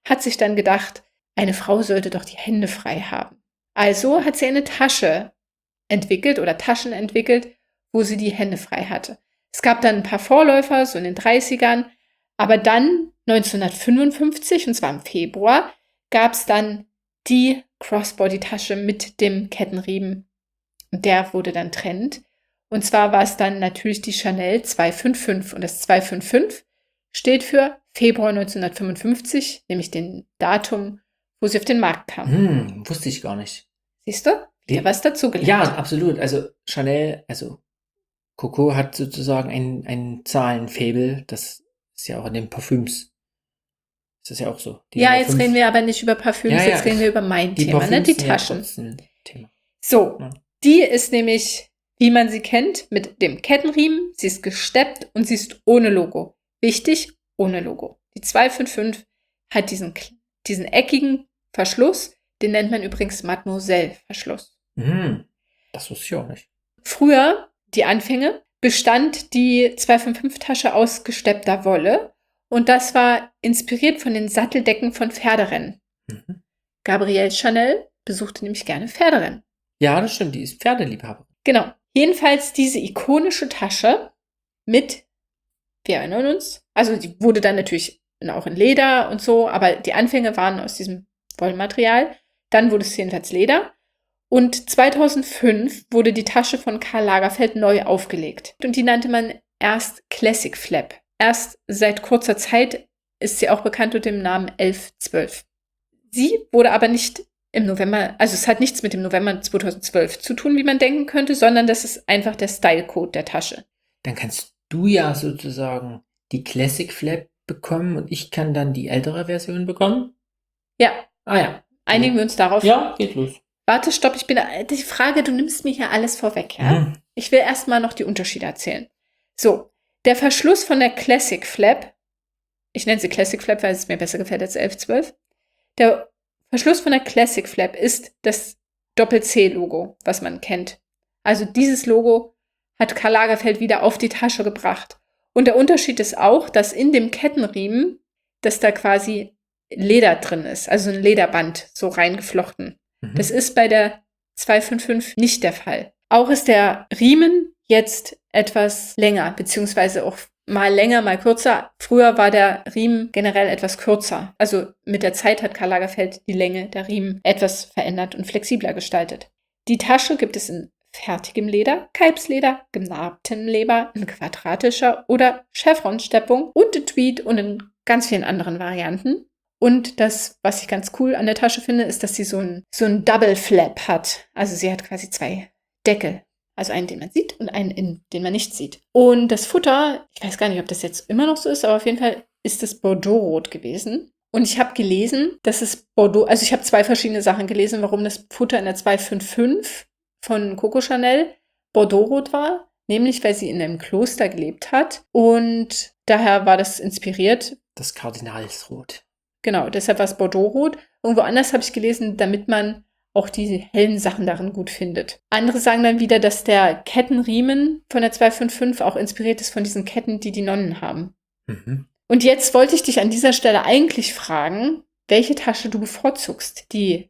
hat sich dann gedacht, eine Frau sollte doch die Hände frei haben. Also hat sie eine Tasche entwickelt oder Taschen entwickelt, wo sie die Hände frei hatte. Es gab dann ein paar Vorläufer, so in den 30ern, aber dann 1955, und zwar im Februar, gab es dann die Crossbody-Tasche mit dem Kettenriemen. Und der wurde dann Trend. Und zwar war es dann natürlich die Chanel 255. Und das 255 steht für Februar 1955, nämlich den Datum, wo sie auf den Markt kam. Wusste ich gar nicht. Siehst du? Wieder was dazugelernt. Ja, absolut. Also Chanel, also Coco hat sozusagen ein Zahlenfaible. Das ist ja auch in den Parfüms. Das ist ja auch so. Ja, jetzt reden wir aber nicht über Parfüms, jetzt reden wir über mein Thema, Parfüms, die Taschen. Thema. So, die ist nämlich, wie man sie kennt, mit dem Kettenriemen. Sie ist gesteppt und sie ist ohne Logo. Wichtig, ohne Logo. Die 255 hat diesen eckigen Verschluss, den nennt man übrigens Mademoiselle-Verschluss. Das wusste ich auch nicht. Früher, die Anfänge, bestand die 255-Tasche aus gesteppter Wolle und das war inspiriert von den Satteldecken von Pferderennen. Gabrielle Chanel besuchte nämlich gerne Pferderennen. Ja, das stimmt, die ist Pferdeliebhaberin. Genau. Jedenfalls diese ikonische Tasche mit, wir erinnern uns, also die wurde dann natürlich auch in Leder und so, aber die Anfänge waren aus diesem Wollmaterial. Dann wurde es jedenfalls Leder. Und 2005 wurde die Tasche von Karl Lagerfeld neu aufgelegt. Und die nannte man erst Classic Flap. Erst seit kurzer Zeit ist sie auch bekannt unter dem Namen 1112. Sie wurde aber nicht im November, also es hat nichts mit dem November 2012 zu tun, wie man denken könnte, sondern das ist einfach der Stylecode der Tasche. Dann kannst du ja sozusagen die Classic Flap bekommen und ich kann dann die ältere Version bekommen? Ja. Ah ja. Einigen wir uns darauf? Ja, geht los. Warte, stopp, die Frage, du nimmst mir hier alles vorweg, ja? Ich will erstmal noch die Unterschiede erzählen. So, der Verschluss von der Classic Flap, ich nenne sie Classic Flap, weil es mir besser gefällt als 1112. Der Verschluss von der Classic Flap ist das Doppel-C-Logo, was man kennt. Also dieses Logo hat Karl Lagerfeld wieder auf die Tasche gebracht. Und der Unterschied ist auch, dass in dem Kettenriemen, dass da quasi Leder drin ist, also ein Lederband so reingeflochten. Das ist bei der 255 nicht der Fall. Auch ist der Riemen jetzt etwas länger, beziehungsweise auch mal länger, mal kürzer. Früher war der Riemen generell etwas kürzer. Also mit der Zeit hat Karl Lagerfeld die Länge der Riemen etwas verändert und flexibler gestaltet. Die Tasche gibt es in fertigem Leder, Kalbsleder, genarbtem Leder, in quadratischer oder Chevron-Steppung und in Tweed und in ganz vielen anderen Varianten. Und das, was ich ganz cool an der Tasche finde, ist, dass sie so ein Double Flap hat. Also sie hat quasi zwei Deckel. Also einen, den man sieht und einen, den man nicht sieht. Und das Futter, ich weiß gar nicht, ob das jetzt immer noch so ist, aber auf jeden Fall ist es Bordeaux-Rot gewesen. Und ich habe gelesen, dass es Bordeaux, also ich habe 2 verschiedene Sachen gelesen, warum das Futter in der 255 von Coco Chanel Bordeaux-Rot war. Nämlich, weil sie in einem Kloster gelebt hat. Und daher war das inspiriert. Das Kardinalsrot. Genau, deshalb war es Bordeaux-Rot. Irgendwo anders habe ich gelesen, damit man auch die hellen Sachen darin gut findet. Andere sagen dann wieder, dass der Kettenriemen von der 255 auch inspiriert ist von diesen Ketten, die die Nonnen haben. Und jetzt wollte ich dich an dieser Stelle eigentlich fragen, welche Tasche du bevorzugst. Die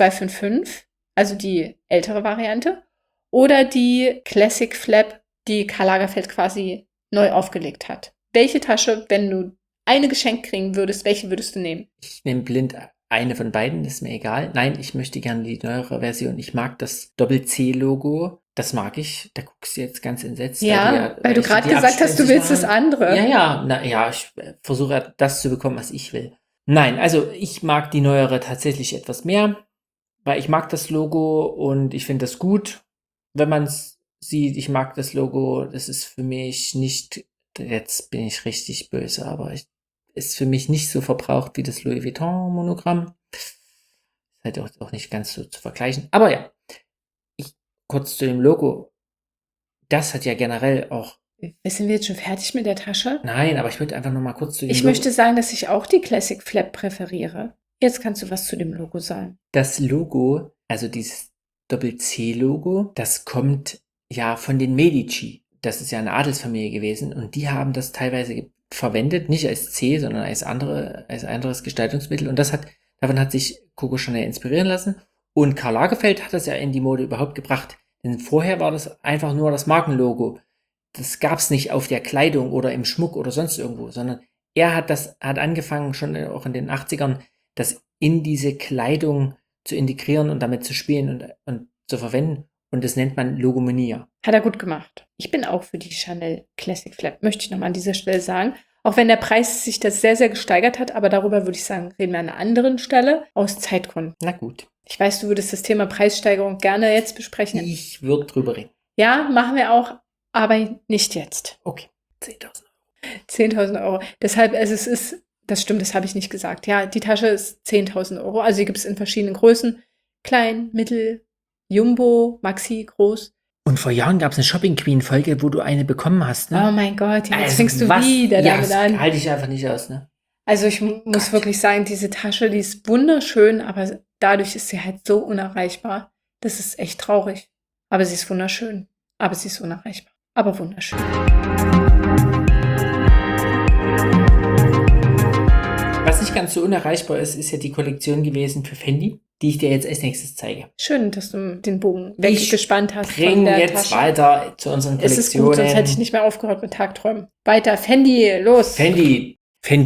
255, also die ältere Variante, oder die Classic Flap, die Karl Lagerfeld quasi neu aufgelegt hat. Welche Tasche, wenn du eine geschenkt kriegen würdest, welche würdest du nehmen? Ich nehme blind eine von beiden, ist mir egal. Nein, ich möchte gerne die neuere Version. Ich mag das Doppel-C-Logo. Das mag ich. Da guckst du jetzt ganz entsetzt. Ja, weil du gerade gesagt hast, du willst das andere. Ja, ich versuche das zu bekommen, was ich will. Nein, also ich mag die neuere tatsächlich etwas mehr, weil ich mag das Logo und ich finde das gut, wenn man es sieht. Ich mag das Logo. Das ist für mich nicht, jetzt bin ich richtig böse, aber ist für mich nicht so verbraucht wie das Louis Vuitton-Monogramm. Ist halt auch nicht ganz so zu vergleichen. Aber ja, kurz zu dem Logo. Das hat ja generell auch... Sind wir jetzt schon fertig mit der Tasche? Nein, aber ich möchte einfach noch mal kurz zu dem Logo... Ich möchte sagen, dass ich auch die Classic Flap präferiere. Jetzt kannst du was zu dem Logo sagen. Das Logo, also dieses Doppel-C-Logo, das kommt ja von den Medici. Das ist ja eine Adelsfamilie gewesen und die haben das teilweise verwendet, nicht als C, sondern als anderes Gestaltungsmittel. Und davon hat sich Coco Chanel inspirieren lassen. Und Karl Lagerfeld hat das ja in die Mode überhaupt gebracht. Denn vorher war das einfach nur das Markenlogo. Das gab es nicht auf der Kleidung oder im Schmuck oder sonst irgendwo, sondern er hat angefangen, schon auch in den 80ern, das in diese Kleidung zu integrieren und damit zu spielen und zu verwenden. Und das nennt man Logomania. Hat er gut gemacht. Ich bin auch für die Chanel Classic Flap, möchte ich nochmal an dieser Stelle sagen. Auch wenn der Preis sich das sehr, sehr gesteigert hat, aber darüber würde ich sagen, reden wir an einer anderen Stelle aus Zeitgründen. Na gut. Ich weiß, du würdest das Thema Preissteigerung gerne jetzt besprechen. Ich würde drüber reden. Ja, machen wir auch, aber nicht jetzt. Okay, 10.000 Euro. 10.000 Euro. Deshalb, also es ist, das stimmt, das habe ich nicht gesagt. Ja, die Tasche ist 10.000 Euro. Also die gibt es in verschiedenen Größen. Klein, mittel, Jumbo, Maxi, groß. Und vor Jahren gab es eine Shopping Queen-Folge, wo du eine bekommen hast, ne? Oh mein Gott, ja, jetzt Also fängst du was? wieder Ja, damit das an. halte ich einfach nicht aus, ne? Also ich muss wirklich sagen, diese Tasche, die ist wunderschön, aber dadurch ist sie halt so unerreichbar. Das ist echt traurig. Aber sie ist wunderschön. Aber sie ist unerreichbar. Aber wunderschön. Was nicht ganz so unerreichbar ist, ist ja die Kollektion gewesen für Fendi, die ich dir jetzt als nächstes zeige. Schön, dass du den Bogen weggespannt hast von Bring der jetzt Tasche. weiter zu unseren Es ist gut, sonst hätte ich nicht mehr aufgehört mit Tagträumen. Weiter, Fendi, los. Fendi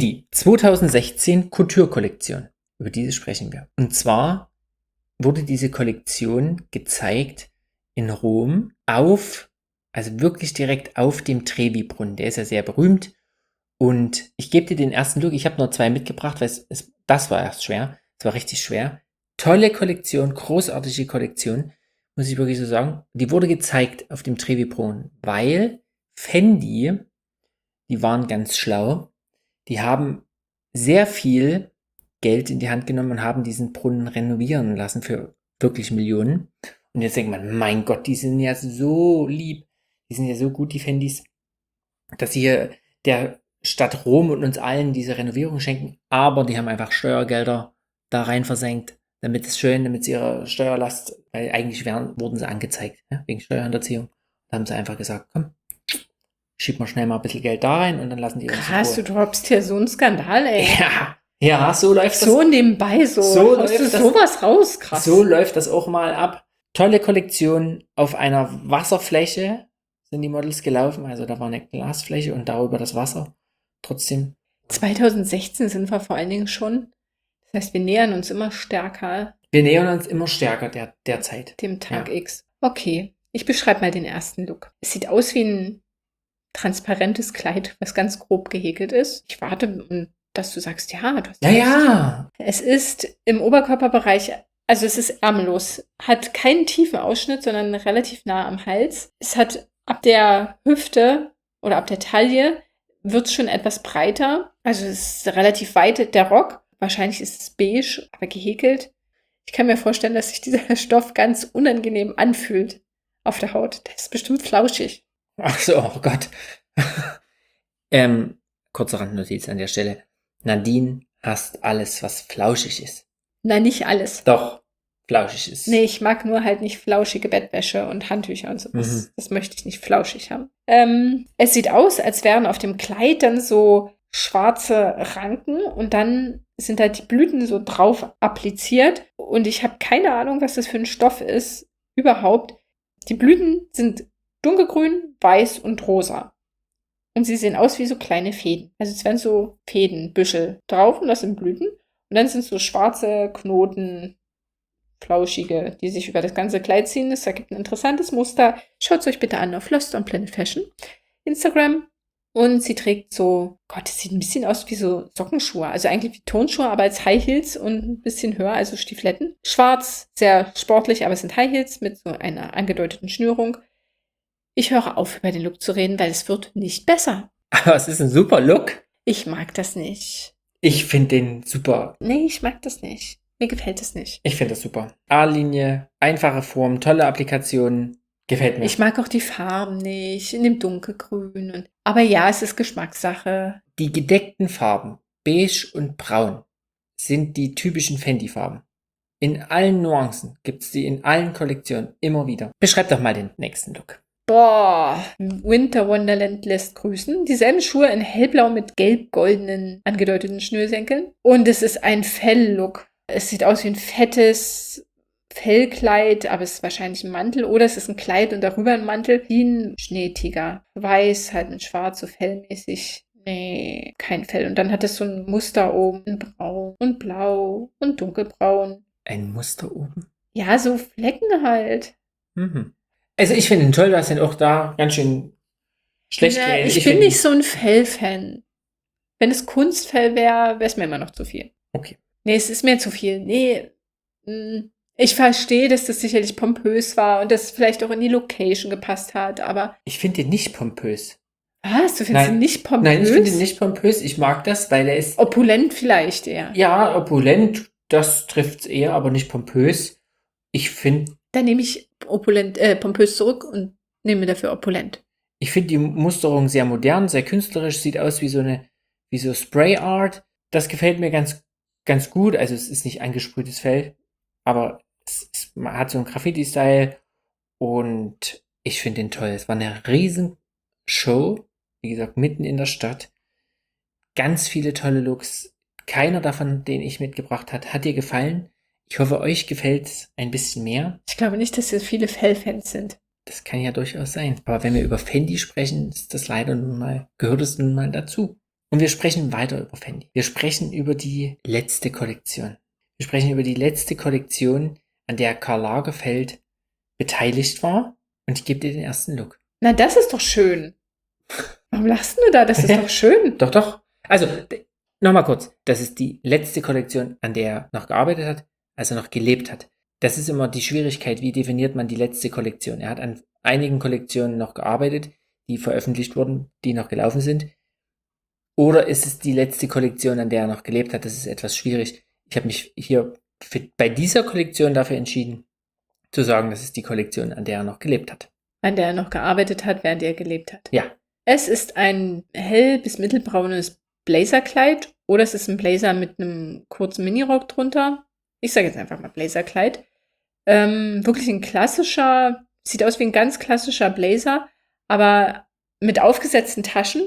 2016 Couture-Kollektion. Über diese sprechen wir. Und zwar wurde diese Kollektion gezeigt in Rom also wirklich direkt auf dem Trevi-Brunnen. Der ist ja sehr berühmt. Und ich gebe dir den ersten Look. Ich habe nur 2 mitgebracht, weil das war erst schwer. Es war richtig schwer. Tolle Kollektion, großartige Kollektion, muss ich wirklich so sagen. Die wurde gezeigt auf dem Trevi-Brunnen, weil Fendi, die waren ganz schlau. Die haben sehr viel Geld in die Hand genommen und haben diesen Brunnen renovieren lassen für wirklich Millionen. Und jetzt denkt man, mein Gott, die sind ja so lieb, die sind ja so gut, die Fendis, dass sie hier der Stadt Rom und uns allen diese Renovierung schenken. Aber die haben einfach Steuergelder da rein versenkt, damit sie ihre Steuerlast, weil eigentlich wurden sie angezeigt, ja, wegen Steuerhinterziehung. Da haben sie einfach gesagt, komm, schieb mal schnell mal ein bisschen Geld da rein und dann lassen die uns Krass, du droppst hier so einen Skandal, ey. Ja, so läuft das. So nebenbei, so läuft du das. Sowas raus, krass. So läuft das auch mal ab. Tolle Kollektion auf einer Wasserfläche sind die Models gelaufen. Also da war eine Glasfläche und darüber das Wasser. Trotzdem. 2016 sind wir vor allen Dingen schon. Das heißt, wir nähern uns immer stärker. Wir nähern uns immer stärker der Zeit. Dem Tag X. Okay, ich beschreibe mal den ersten Look. Es sieht aus wie ein transparentes Kleid, was ganz grob gehäkelt ist. Ich warte, dass du sagst, ja, du hast recht. Ja. Es ist im Oberkörperbereich, also es ist ärmellos, hat keinen tiefen Ausschnitt, sondern relativ nah am Hals. Es hat ab der Hüfte oder ab der Taille wird es schon etwas breiter. Also es ist relativ weit, der Rock. Wahrscheinlich ist es beige, aber gehäkelt. Ich kann mir vorstellen, dass sich dieser Stoff ganz unangenehm anfühlt auf der Haut. Der ist bestimmt flauschig. Ach so, oh Gott. Kurze Randnotiz an der Stelle. Nadine hasst alles, was flauschig ist. Nein, nicht alles. Doch, flauschig ist. Nee, ich mag nur halt nicht flauschige Bettwäsche und Handtücher und so. Das möchte ich nicht flauschig haben. Es sieht aus, als wären auf dem Kleid dann so schwarze Ranken und dann sind da die Blüten so drauf appliziert. Und ich habe keine Ahnung, was das für ein Stoff ist überhaupt. Die Blüten sind dunkelgrün, weiß und rosa. Und sie sehen aus wie so kleine Fäden. Also es werden so Fädenbüschel drauf und das sind Blüten. Und dann sind so schwarze Knoten, flauschige, die sich über das ganze Kleid ziehen. Das ergibt ein interessantes Muster. Schaut es euch bitte an auf Lost on Planet Fashion Instagram. Und sie trägt so, Gott, es sieht ein bisschen aus wie so Sockenschuhe. Also eigentlich wie Turnschuhe, aber als High Heels und ein bisschen höher, also Stiefeletten. Schwarz, sehr sportlich, aber es sind High Heels mit so einer angedeuteten Schnürung. Ich höre auf, über den Look zu reden, weil es wird nicht besser. Aber es ist ein super Look. Ich mag das nicht. Ich finde den super. Nee, ich mag das nicht. Mir gefällt es nicht. Ich finde das super. A-Linie, einfache Form, tolle Applikation. Gefällt mir. Ich mag auch die Farben nicht, in dem Dunkelgrün. Aber ja, es ist Geschmackssache. Die gedeckten Farben, beige und braun, sind die typischen Fendi-Farben. In allen Nuancen gibt es die in allen Kollektionen immer wieder. Beschreib doch mal den nächsten Look. Boah, Winter Wonderland lässt grüßen. Dieselben Schuhe in hellblau mit gelb-goldenen angedeuteten Schnürsenkeln. Und es ist ein Fell-Look. Es sieht aus wie ein fettes Fellkleid, aber es ist wahrscheinlich ein Mantel. Oder es ist ein Kleid und darüber ein Mantel. Wie ein Schneetiger. Weiß, halt mit schwarz, so fellmäßig. Nee, kein Fell. Und dann hat es so ein Muster oben in braun und blau und dunkelbraun. Ein Muster oben. Ja, so Flecken halt. Mhm. Also ich finde ihn toll, du hast ihn auch da ganz schön schlecht Na, geredet. ich bin nicht so ein Fellfan. Wenn es Kunstfell wäre, wäre es mir immer noch zu viel. Okay. Nee, es ist mir zu viel. Nee, ich verstehe, dass das sicherlich pompös war und dass es vielleicht auch in die Location gepasst hat, aber Ich finde ihn nicht pompös. was? Du findest Nein. ihn nicht pompös? Nein, ich finde ihn nicht pompös. Ich mag das, weil er ist, Opulent vielleicht eher. ja, opulent, das trifft es eher, aber nicht pompös. Ich finde Dann nehme ich pompös zurück und nehme dafür opulent. die Musterung sehr modern, sehr künstlerisch, sieht aus wie so Spray Art. Das gefällt mir ganz, ganz gut. Also es ist nicht angesprühtes Fell, aber man hat so einen Graffiti-Style und ich finde den toll. Es war eine riesen Show, wie gesagt, mitten in der Stadt. Ganz viele tolle Looks. Keiner davon, den ich mitgebracht habe, hat dir gefallen. Ich hoffe, euch gefällt es ein bisschen mehr. Ich glaube nicht, dass hier viele Fellfans sind. Das kann ja durchaus sein. Aber wenn wir über Fendi sprechen, gehört es nun mal dazu. Und wir sprechen weiter über Fendi. Wir sprechen über die letzte Kollektion. Wir sprechen über die letzte Kollektion, an der Karl Lagerfeld beteiligt war. Und ich gebe dir den ersten Look. Na, das ist doch schön. Warum lachst du da? Das ist doch schön. Doch, doch. Also, nochmal kurz. Das ist die letzte Kollektion, an der er noch gearbeitet hat, als er noch gelebt hat. Das ist immer die Schwierigkeit, wie definiert man die letzte Kollektion. Er hat an einigen Kollektionen noch gearbeitet, die veröffentlicht wurden, die noch gelaufen sind. Oder ist es die letzte Kollektion, an der er noch gelebt hat? Das ist etwas schwierig. Ich habe mich hier bei dieser Kollektion dafür entschieden, zu sagen, das ist die Kollektion, an der er noch gelebt hat. An der er noch gearbeitet hat, während er gelebt hat. Ja. Es ist ein hell- bis mittelbraunes Blazerkleid oder es ist ein Blazer mit einem kurzen Minirock drunter. Ich sage jetzt einfach mal Blazerkleid. Wirklich ein klassischer, sieht aus wie ein ganz klassischer Blazer, aber mit aufgesetzten Taschen.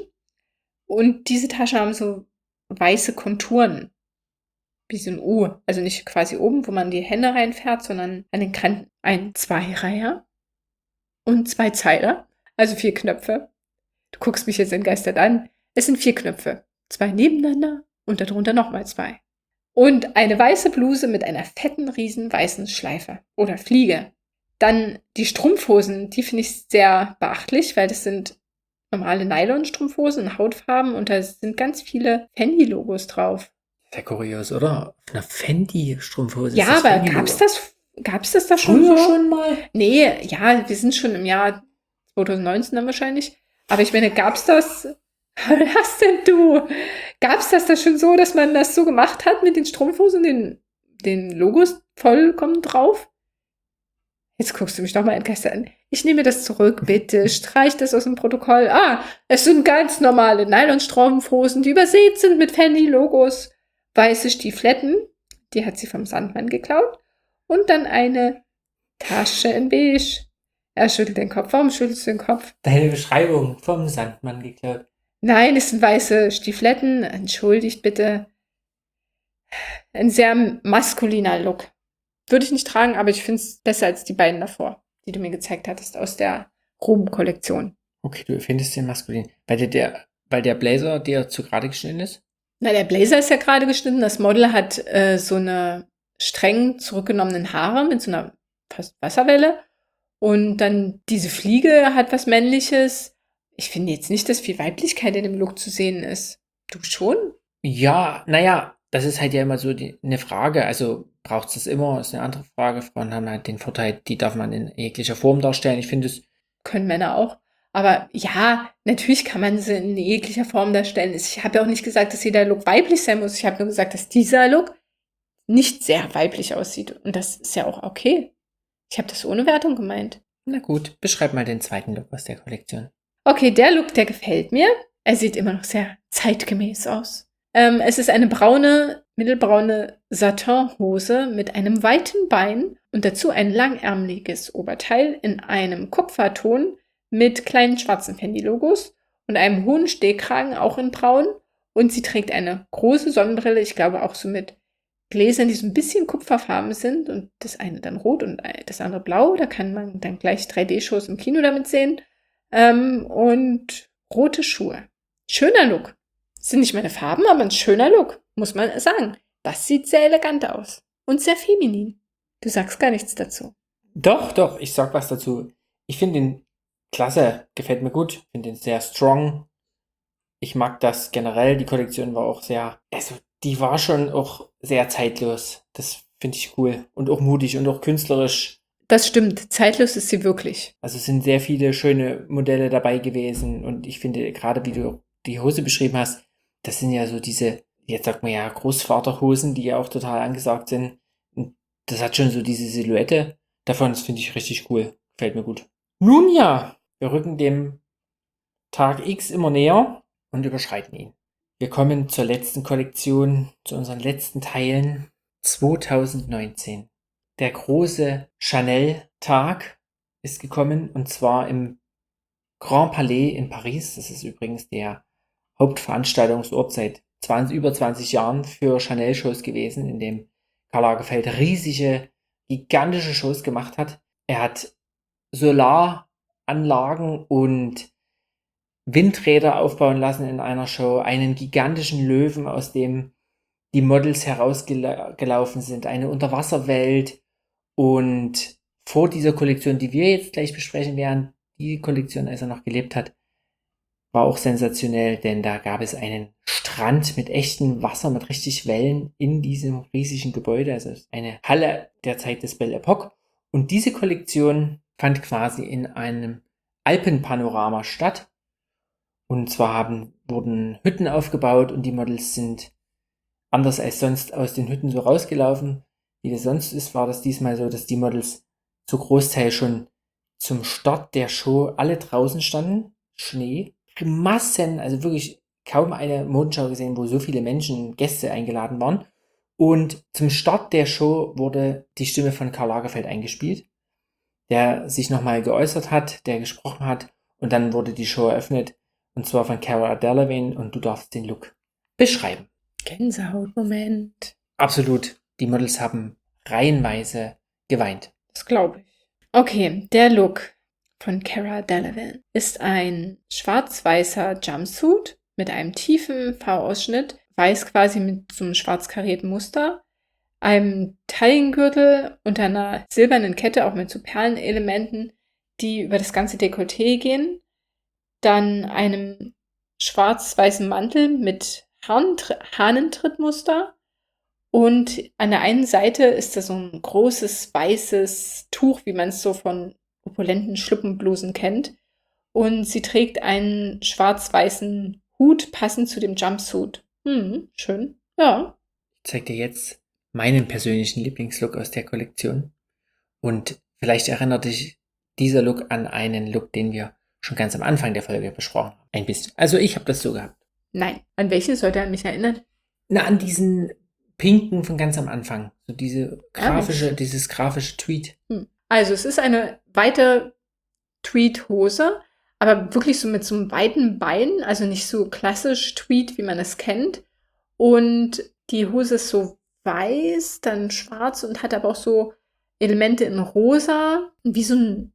Und diese Taschen haben so weiße Konturen. Wie so ein U. Also nicht quasi oben, wo man die Hände reinfährt, sondern an den Kanten. Ein Zweireiher und 2 Zeiler. Also 4 Knöpfe. Du guckst mich jetzt entgeistert an. Es sind 4 Knöpfe. 2 nebeneinander und darunter nochmal 2. Und eine weiße Bluse mit einer fetten, riesen weißen Schleife oder Fliege. Dann die Strumpfhosen, die finde ich sehr beachtlich, weil das sind normale Nylon-Strumpfhosen in Hautfarben und da sind ganz viele Fendi-Logos drauf. Sehr kurios, oder? Auf einer Fendi-Strumpfhose. Ja, aber gab's das da schon früher so? schon mal? Nee, ja, wir sind schon im Jahr 2019 dann wahrscheinlich. Aber ich meine, gab's das? Was denn du? Gab's das da schon so, dass man das so gemacht hat mit den Strumpfhosen, den Logos vollkommen drauf? Jetzt guckst du mich doch mal entgeistert an. Ich nehme das zurück, bitte. Streich das aus dem Protokoll. Es sind ganz normale Nylon-Strumpfhosen, die übersät sind mit Fendi-Logos. Weiße Stiefeletten, die hat sie vom Sandmann geklaut. Und dann eine Tasche in beige. Er schüttelt den Kopf. Warum schüttelst du den Kopf? Deine Beschreibung vom Sandmann geklaut. Nein, es sind weiße Stiefeletten. Entschuldigt bitte. Ein sehr maskuliner Look. Würde ich nicht tragen, aber ich finde es besser als die beiden davor, die du mir gezeigt hattest aus der Rom-Kollektion. Okay, du findest den maskulin. Weil der Blazer dir zu gerade geschnitten ist? Na, der Blazer ist ja gerade geschnitten. Das Model hat so eine streng zurückgenommenen Haare mit so einer fast Wasserwelle. Und dann diese Fliege hat was Männliches. Ich finde jetzt nicht, dass viel Weiblichkeit in dem Look zu sehen ist. Du schon? Ja, naja, das ist halt ja immer so eine Frage. Also braucht es das immer? Ist eine andere Frage. Frauen haben halt den Vorteil, die darf man in jeglicher Form darstellen. Ich finde es. Können Männer auch. Aber ja, natürlich kann man sie in jeglicher Form darstellen. Ich habe ja auch nicht gesagt, dass jeder Look weiblich sein muss. Ich habe nur gesagt, dass dieser Look nicht sehr weiblich aussieht. Und das ist ja auch okay. Ich habe das ohne Wertung gemeint. Na gut, beschreib mal den zweiten Look aus der Kollektion. Okay, der Look, der gefällt mir. Er sieht immer noch sehr zeitgemäß aus. Es ist eine mittelbraune Satinhose mit einem weiten Bein und dazu ein langärmeliges Oberteil in einem Kupferton mit kleinen schwarzen Fendi-Logos und einem hohen Stehkragen, auch in braun. Und sie trägt eine große Sonnenbrille, ich glaube auch so mit Gläsern, die so ein bisschen kupferfarben sind und das eine dann rot und das andere blau. Da kann man dann gleich 3D-Shows im Kino damit sehen. Und rote Schuhe. Schöner Look. Sind nicht meine Farben, aber ein schöner Look, muss man sagen. Das sieht sehr elegant aus und sehr feminin. Du sagst gar nichts dazu. Doch, ich sag was dazu. Ich finde den klasse, gefällt mir gut. Ich finde den sehr strong. Ich mag das generell. Die Kollektion war auch die war schon auch sehr zeitlos. Das finde ich cool. Und auch mutig und auch künstlerisch. Das stimmt, zeitlos ist sie wirklich. Also es sind sehr viele schöne Modelle dabei gewesen. Und ich finde, gerade wie du die Hose beschrieben hast, das sind ja so diese, jetzt sagt man ja Großvaterhosen, die ja auch total angesagt sind. Und das hat schon so diese Silhouette davon. Das finde ich richtig cool. Gefällt mir gut. Nun ja, wir rücken dem Tag X immer näher und überschreiten ihn. Wir kommen zur letzten Kollektion, zu unseren letzten Teilen. 2019. Der große Chanel-Tag ist gekommen, und zwar im Grand Palais in Paris. Das ist übrigens der Hauptveranstaltungsort seit über 20 Jahren für Chanel-Shows gewesen, in dem Karl Lagerfeld riesige, gigantische Shows gemacht hat. Er hat Solaranlagen und Windräder aufbauen lassen in einer Show, einen gigantischen Löwen, aus dem die Models herausgelaufen sind, eine Unterwasserwelt. Und vor dieser Kollektion, die wir jetzt gleich besprechen werden, die Kollektion, als er noch gelebt hat, war auch sensationell, denn da gab es einen Strand mit echtem Wasser, mit richtig Wellen in diesem riesigen Gebäude, also eine Halle der Zeit des Belle Epoque. Und diese Kollektion fand quasi in einem Alpenpanorama statt. Und zwar wurden Hütten aufgebaut und die Models sind anders als sonst aus den Hütten so rausgelaufen. Wie das sonst ist, war das diesmal so, dass die Models zu Großteil schon zum Start der Show alle draußen standen. Schnee, Massen, also wirklich kaum eine Modenschau gesehen, wo so viele Menschen, Gäste eingeladen waren. Und zum Start der Show wurde die Stimme von Karl Lagerfeld eingespielt, der sich nochmal geäußert hat, der gesprochen hat, und dann wurde die Show eröffnet, und zwar von Cara Delevingne, und du darfst den Look beschreiben. Gänsehautmoment. Absolut. Die Models haben reihenweise geweint. Das glaube ich. Okay, der Look von Cara Delevingne ist ein schwarz-weißer Jumpsuit mit einem tiefen V-Ausschnitt, weiß quasi mit so einem schwarz karierten Muster, einem Taillengürtel und einer silbernen Kette, auch mit so Perlenelementen, die über das ganze Dekolleté gehen, dann einem schwarz-weißen Mantel mit Hahnentrittmuster, und an der einen Seite ist da so ein großes weißes Tuch, wie man es so von opulenten Schluppenblusen kennt, und sie trägt einen schwarz-weißen Hut, passend zu dem Jumpsuit. Schön, ja. Ich zeige dir jetzt meinen persönlichen Lieblingslook aus der Kollektion, und vielleicht erinnert dich dieser Look an einen Look, den wir schon ganz am Anfang der Folge besprochen haben. Ein bisschen. Also ich habe das so gehabt. Nein, an welchen sollte er mich erinnern? Na, an diesen pinken von ganz am Anfang. So dieses grafische Tweed. Also es ist eine weite Tweed-Hose, aber wirklich so mit so einem weiten Bein, also nicht so klassisch Tweed, wie man es kennt. Und die Hose ist so weiß, dann schwarz und hat aber auch so Elemente in rosa, wie so ein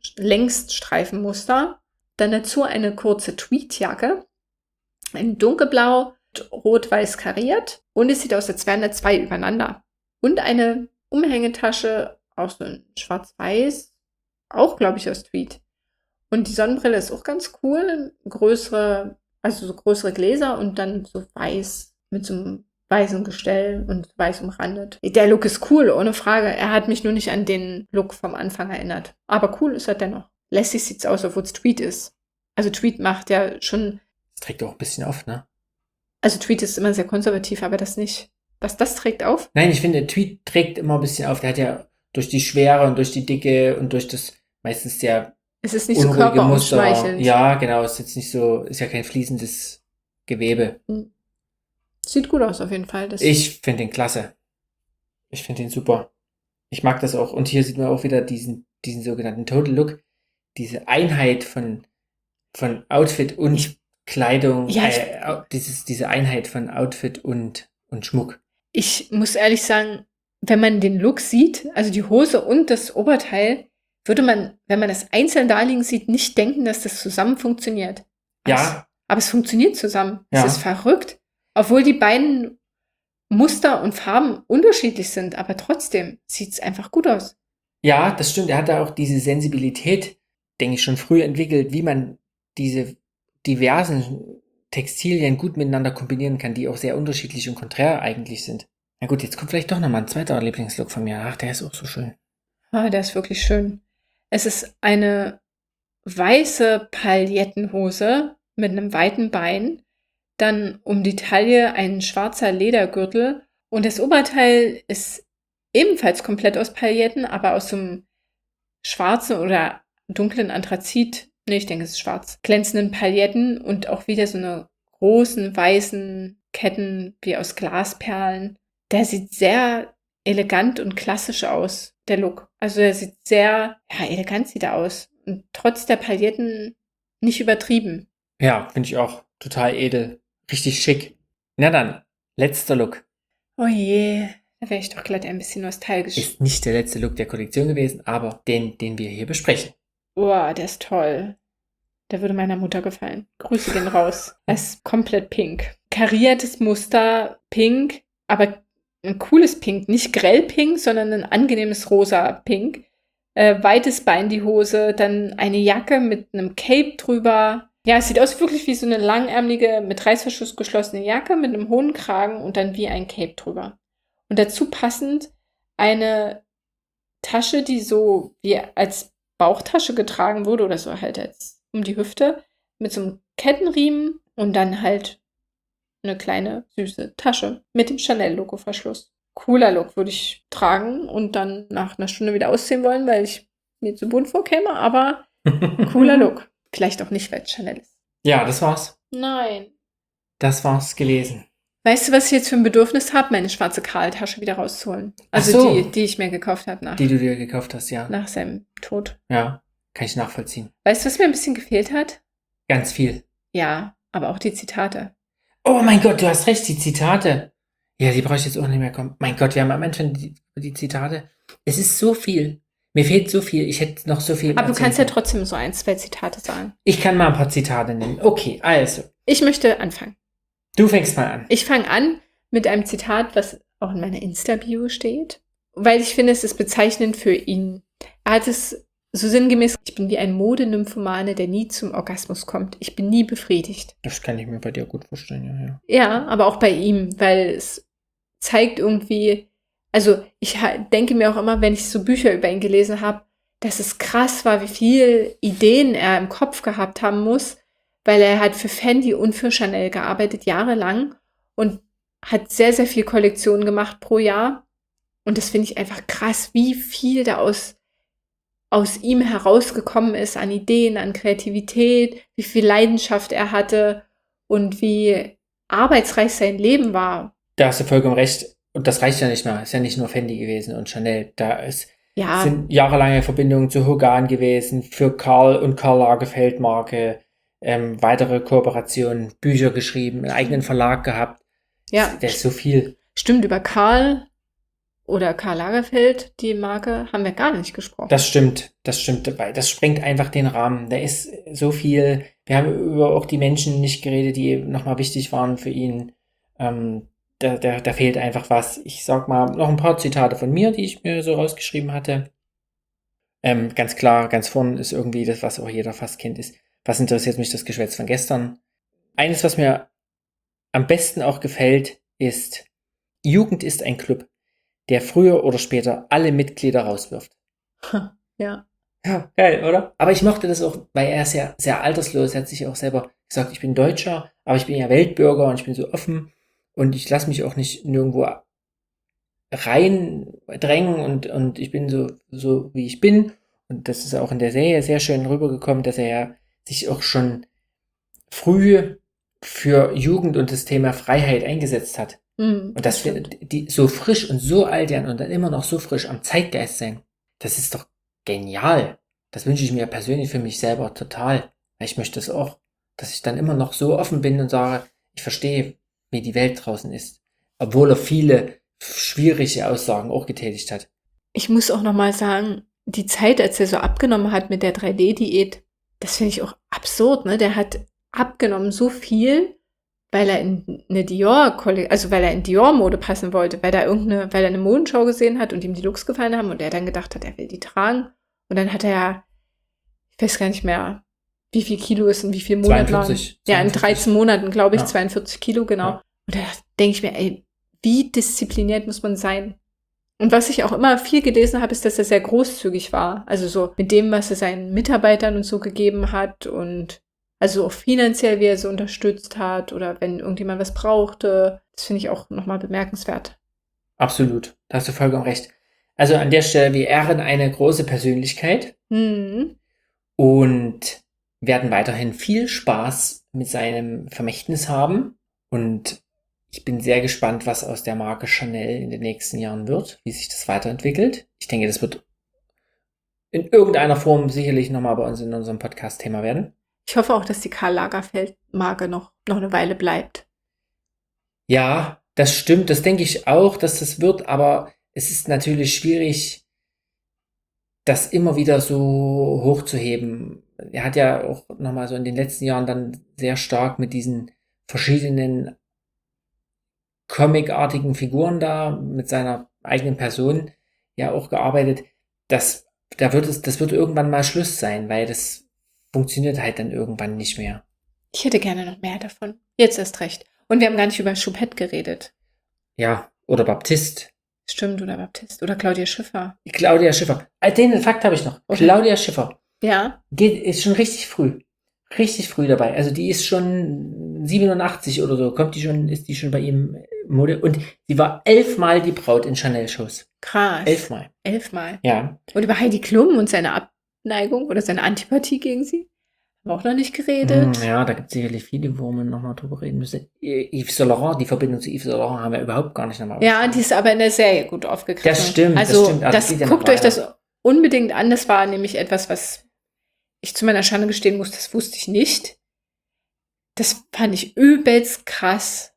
Längsstreifenmuster. Dann dazu eine kurze Tweedjacke, ein dunkelblau, rot-weiß kariert, und es sieht aus, als wären da zwei übereinander. Und eine Umhängetasche, auch so in schwarz-weiß, auch, glaube ich, aus Tweed. Und die Sonnenbrille ist auch ganz cool, so größere Gläser und dann so weiß mit so einem weißen Gestell und weiß umrandet. Der Look ist cool, ohne Frage. Er hat mich nur nicht an den Look vom Anfang erinnert. Aber cool ist er dennoch. Lässig sieht's aus, obwohl es Tweed ist. Also Tweed macht ja schon... Das trägt auch ein bisschen auf, ne? Also Tweed ist immer sehr konservativ, aber das nicht. Das trägt auf? Nein, ich finde, Tweed trägt immer ein bisschen auf. Der hat ja durch die Schwere und durch die Dicke und durch das meistens sehr es ist nicht so körperausschmeichelnd. Ja, genau. Es ist jetzt nicht so, ist ja kein fließendes Gewebe. Sieht gut aus auf jeden Fall. Ich finde den klasse. Ich finde den super. Ich mag das auch. Und hier sieht man auch wieder diesen sogenannten Total Look. diese Einheit von Outfit und Kleidung, Ja, diese Einheit von Outfit und Schmuck. ich muss ehrlich sagen, wenn man den Look sieht, also die Hose und das Oberteil, würde man, wenn man das einzeln da liegen sieht, nicht denken, dass das zusammen funktioniert. Ja. Aber es funktioniert zusammen. Ja. Es ist verrückt. Obwohl die beiden Muster und Farben unterschiedlich sind, aber trotzdem sieht es einfach gut aus. Ja, das stimmt. Er hat da auch diese Sensibilität, denke ich, schon früh entwickelt, wie man diese diversen Textilien gut miteinander kombinieren kann, die auch sehr unterschiedlich und konträr eigentlich sind. Na gut, jetzt kommt vielleicht doch nochmal ein zweiter Lieblingslook von mir. Ach, der ist auch so schön. Ah, der ist wirklich schön. Es ist eine weiße Palettenhose mit einem weiten Bein, dann um die Taille ein schwarzer Ledergürtel und das Oberteil ist ebenfalls komplett aus Pailletten, aber aus so einem schwarzen oder dunklen Anthrazit, nee, ich denke, es ist schwarz, glänzenden Pailletten und auch wieder so eine großen weißen Ketten wie aus Glasperlen. Der sieht sehr elegant und klassisch aus, der Look. Also er sieht sehr, ja, elegant sieht er aus. Und trotz der Pailletten nicht übertrieben. Ja, finde ich auch total edel. Richtig schick. Na dann, letzter Look. Oh je, da wäre ich doch glatt ein bisschen nostalgisch. Ist nicht der letzte Look der Kollektion gewesen, aber den wir hier besprechen. Oh, der ist toll. Der würde meiner Mutter gefallen. Grüße gehen raus. Er ist komplett pink. Kariertes Muster, pink, aber ein cooles Pink. Nicht grell pink, sondern ein angenehmes rosa Pink. Weites Bein die Hose, dann eine Jacke mit einem Cape drüber. Ja, es sieht aus wirklich wie so eine langärmelige, mit Reißverschluss geschlossene Jacke mit einem hohen Kragen und dann wie ein Cape drüber. Und dazu passend eine Tasche, die so wie als Bauchtasche getragen wurde oder so halt als um die Hüfte mit so einem Kettenriemen und dann halt eine kleine süße Tasche mit dem Chanel-Logo-Verschluss. Cooler Look würde ich tragen und dann nach einer Stunde wieder ausziehen wollen, weil ich mir zu bunt vorkäme, aber cooler Look. Vielleicht auch nicht, weil es Chanel ist. Ja, das war's. Nein. Das war's gewesen. Weißt du, was ich jetzt für ein Bedürfnis habe, meine schwarze Karl-Tasche wieder rauszuholen? Also Ach so. die ich mir gekauft habe Die du dir gekauft hast, ja. nach seinem Tod. Ja, kann ich nachvollziehen. Weißt du, was mir ein bisschen gefehlt hat? Ganz viel. Ja, aber auch die Zitate. Oh mein Gott, du hast recht, die Zitate. Ja, die brauche ich jetzt auch nicht mehr kommen. Mein Gott, wir haben am Anfang die Zitate. Es ist so viel. Mir fehlt so viel. Ich hätte noch so viel. Aber du kannst ja trotzdem so 1, 2 Zitate sagen. Ich kann mal ein paar Zitate nennen. Okay, also. Ich möchte anfangen. Du fängst mal an. Ich fange an mit einem Zitat, was auch in meiner Insta-Bio steht, weil ich finde, es ist bezeichnend für ihn. Er hat es so sinngemäß: Ich bin wie ein Modenymphomane, der nie zum Orgasmus kommt. Ich bin nie befriedigt. Das kann ich mir bei dir gut vorstellen, ja. Ja, aber auch bei ihm, weil es zeigt irgendwie, also ich denke mir auch immer, wenn ich so Bücher über ihn gelesen habe, dass es krass war, wie viel Ideen er im Kopf gehabt haben muss, weil er hat für Fendi und für Chanel gearbeitet, jahrelang, und hat sehr, sehr viel Kollektionen gemacht pro Jahr. Und das finde ich einfach krass, wie viel da aus ihm herausgekommen ist an Ideen, an Kreativität, wie viel Leidenschaft er hatte und wie arbeitsreich sein Leben war. Da hast du vollkommen recht. Und das reicht ja nicht mehr. Ist ja nicht nur Fendi gewesen und Chanel. Sind jahrelange Verbindungen zu Hogan gewesen, für Karl und Karl Lagerfeld Marke, weitere Kooperationen, Bücher geschrieben, einen eigenen Verlag gehabt. Ja. Der ist so viel. Stimmt, über Karl oder Karl Lagerfeld, die Marke, haben wir gar nicht gesprochen. Das stimmt, weil das sprengt einfach den Rahmen. Da ist so viel. Wir haben über auch die Menschen nicht geredet, die nochmal wichtig waren für ihn. Da fehlt einfach was. Ich sag mal noch ein paar Zitate von mir, die ich mir so rausgeschrieben hatte. Ganz klar, ganz vorne ist irgendwie das, was auch jeder fast kennt, ist: Was interessiert mich das Geschwätz von gestern? Eines, was mir am besten auch gefällt, ist: Jugend ist ein Club, der früher oder später alle Mitglieder rauswirft. Ja. Ja, geil, oder? Aber ich mochte das auch, weil er ist ja sehr alterslos. Er hat sich auch selber gesagt: Ich bin Deutscher, aber ich bin ja Weltbürger und ich bin so offen und ich lasse mich auch nicht nirgendwo reindrängen und ich bin so wie ich bin. Und das ist auch in der Serie sehr schön rübergekommen, dass er ja sich auch schon früh für Jugend und das Thema Freiheit eingesetzt hat. Und dass die so frisch und so alt werden und dann immer noch so frisch am Zeitgeist sein, das ist doch genial. Das wünsche ich mir persönlich für mich selber total. Weil ich möchte es auch, dass ich dann immer noch so offen bin und sage, ich verstehe, wie die Welt draußen ist. Obwohl er viele schwierige Aussagen auch getätigt hat. Ich muss auch nochmal sagen, die Zeit, als er so abgenommen hat mit der 3D-Diät, das finde ich auch absurd, ne? Der hat abgenommen so viel, weil er in eine weil er in Dior-Mode passen wollte, weil er eine Modenschau gesehen hat und ihm die Looks gefallen haben und er dann gedacht hat, er will die tragen. Und dann hat er, ich weiß gar nicht mehr, wie viel Kilo es in wie vielen Monaten waren. 42. Ja, in 13 Monaten, glaube ich, Ja. 42 Kilo, genau. Ja. Und da denke ich mir, ey, wie diszipliniert muss man sein? Und was ich auch immer viel gelesen habe, ist, dass er sehr großzügig war. Also so mit dem, was er seinen Mitarbeitern und so gegeben hat und also auch finanziell, wie er sie unterstützt hat oder wenn irgendjemand was brauchte. Das finde ich auch nochmal bemerkenswert. Absolut. Da hast du vollkommen recht. Also an der Stelle, wir ehren eine große Persönlichkeit und werden weiterhin viel Spaß mit seinem Vermächtnis haben. Und ich bin sehr gespannt, was aus der Marke Chanel in den nächsten Jahren wird, wie sich das weiterentwickelt. Ich denke, das wird in irgendeiner Form sicherlich nochmal bei uns in unserem Podcast Thema werden. Ich hoffe auch, dass die Karl Lagerfeld-Marke noch eine Weile bleibt. Ja, das stimmt. Das denke ich auch, dass das wird. Aber es ist natürlich schwierig, das immer wieder so hochzuheben. Er hat ja auch nochmal so in den letzten Jahren dann sehr stark mit diesen verschiedenen comicartigen Figuren da, mit seiner eigenen Person ja auch gearbeitet. Das wird irgendwann mal Schluss sein, weil das funktioniert halt dann irgendwann nicht mehr. Ich hätte gerne noch mehr davon. Jetzt erst recht. Und wir haben gar nicht über Choupette geredet. Ja, oder Baptiste. Stimmt, oder Baptiste. Oder Claudia Schiffer. Claudia Schiffer. Den Fakt habe ich noch. Okay. Claudia Schiffer. Ja. Ist schon richtig früh. Richtig früh dabei. Also die ist schon 87 oder so. Ist die schon bei ihm Mode. Und sie war 11 Mal die Braut in Chanel-Shows. Krass. 11 Mal. 11 Mal. Ja. Und über Heidi Klum und seine Abneigung oder seine Antipathie gegen sie? Haben wir auch noch nicht geredet. Ja, da gibt es sicherlich viele, wo man nochmal drüber reden müsste. Yves Saint Laurent, die Verbindung zu Yves Saint Laurent haben wir überhaupt gar nicht nochmal. Ja, die ist aber in der Serie gut aufgegriffen. Das stimmt. Also, das geht ja guckt noch euch das unbedingt an. Das war nämlich etwas, was ich zu meiner Schande gestehen muss, das wusste ich nicht. Das fand ich übelst krass,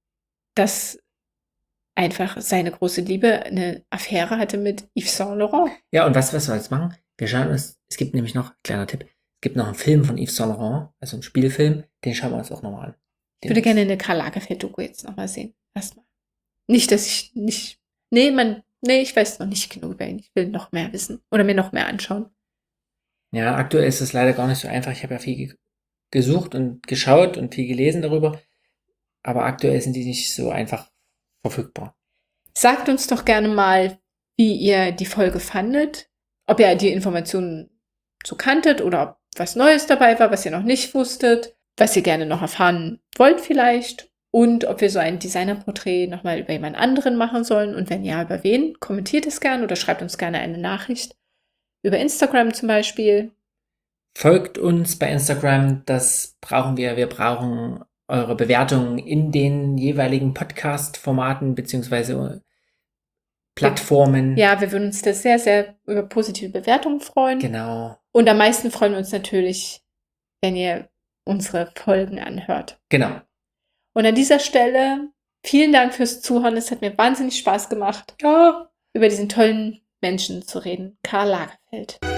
dass einfach seine große Liebe eine Affäre hatte mit Yves Saint Laurent. Ja, und was wir jetzt machen? Wir schauen uns, es gibt nämlich noch, kleiner Tipp, es gibt noch einen Film von Yves Saint Laurent, also einen Spielfilm, den schauen wir uns auch nochmal an. Ich würde gerne eine Karl Lagerfeld-Doku jetzt nochmal sehen. Erstmal. Nicht, dass ich nicht. Nee, ich weiß noch nicht genug über ihn. Ich will noch mehr wissen. Oder mir noch mehr anschauen. Ja, aktuell ist es leider gar nicht so einfach. Ich habe ja viel gesucht und geschaut und viel gelesen darüber. Aber aktuell sind die nicht so einfach verfügbar. Sagt uns doch gerne mal, wie ihr die Folge fandet. Ob ihr die Informationen so kanntet oder ob was Neues dabei war, was ihr noch nicht wusstet. Was ihr gerne noch erfahren wollt vielleicht. Und ob wir so ein Designerporträt nochmal über jemand anderen machen sollen. Und wenn ja, über wen? Kommentiert es gerne oder schreibt uns gerne eine Nachricht. Über Instagram zum Beispiel. Folgt uns bei Instagram, das brauchen wir. Wir brauchen eure Bewertungen in den jeweiligen Podcast-Formaten bzw. Plattformen. Ja, wir würden uns da sehr, sehr über positive Bewertungen freuen. Genau. Und am meisten freuen wir uns natürlich, wenn ihr unsere Folgen anhört. Genau. Und an dieser Stelle vielen Dank fürs Zuhören. Es hat mir wahnsinnig Spaß gemacht, über diesen tollen Menschen zu reden. Karl Lagerfeld.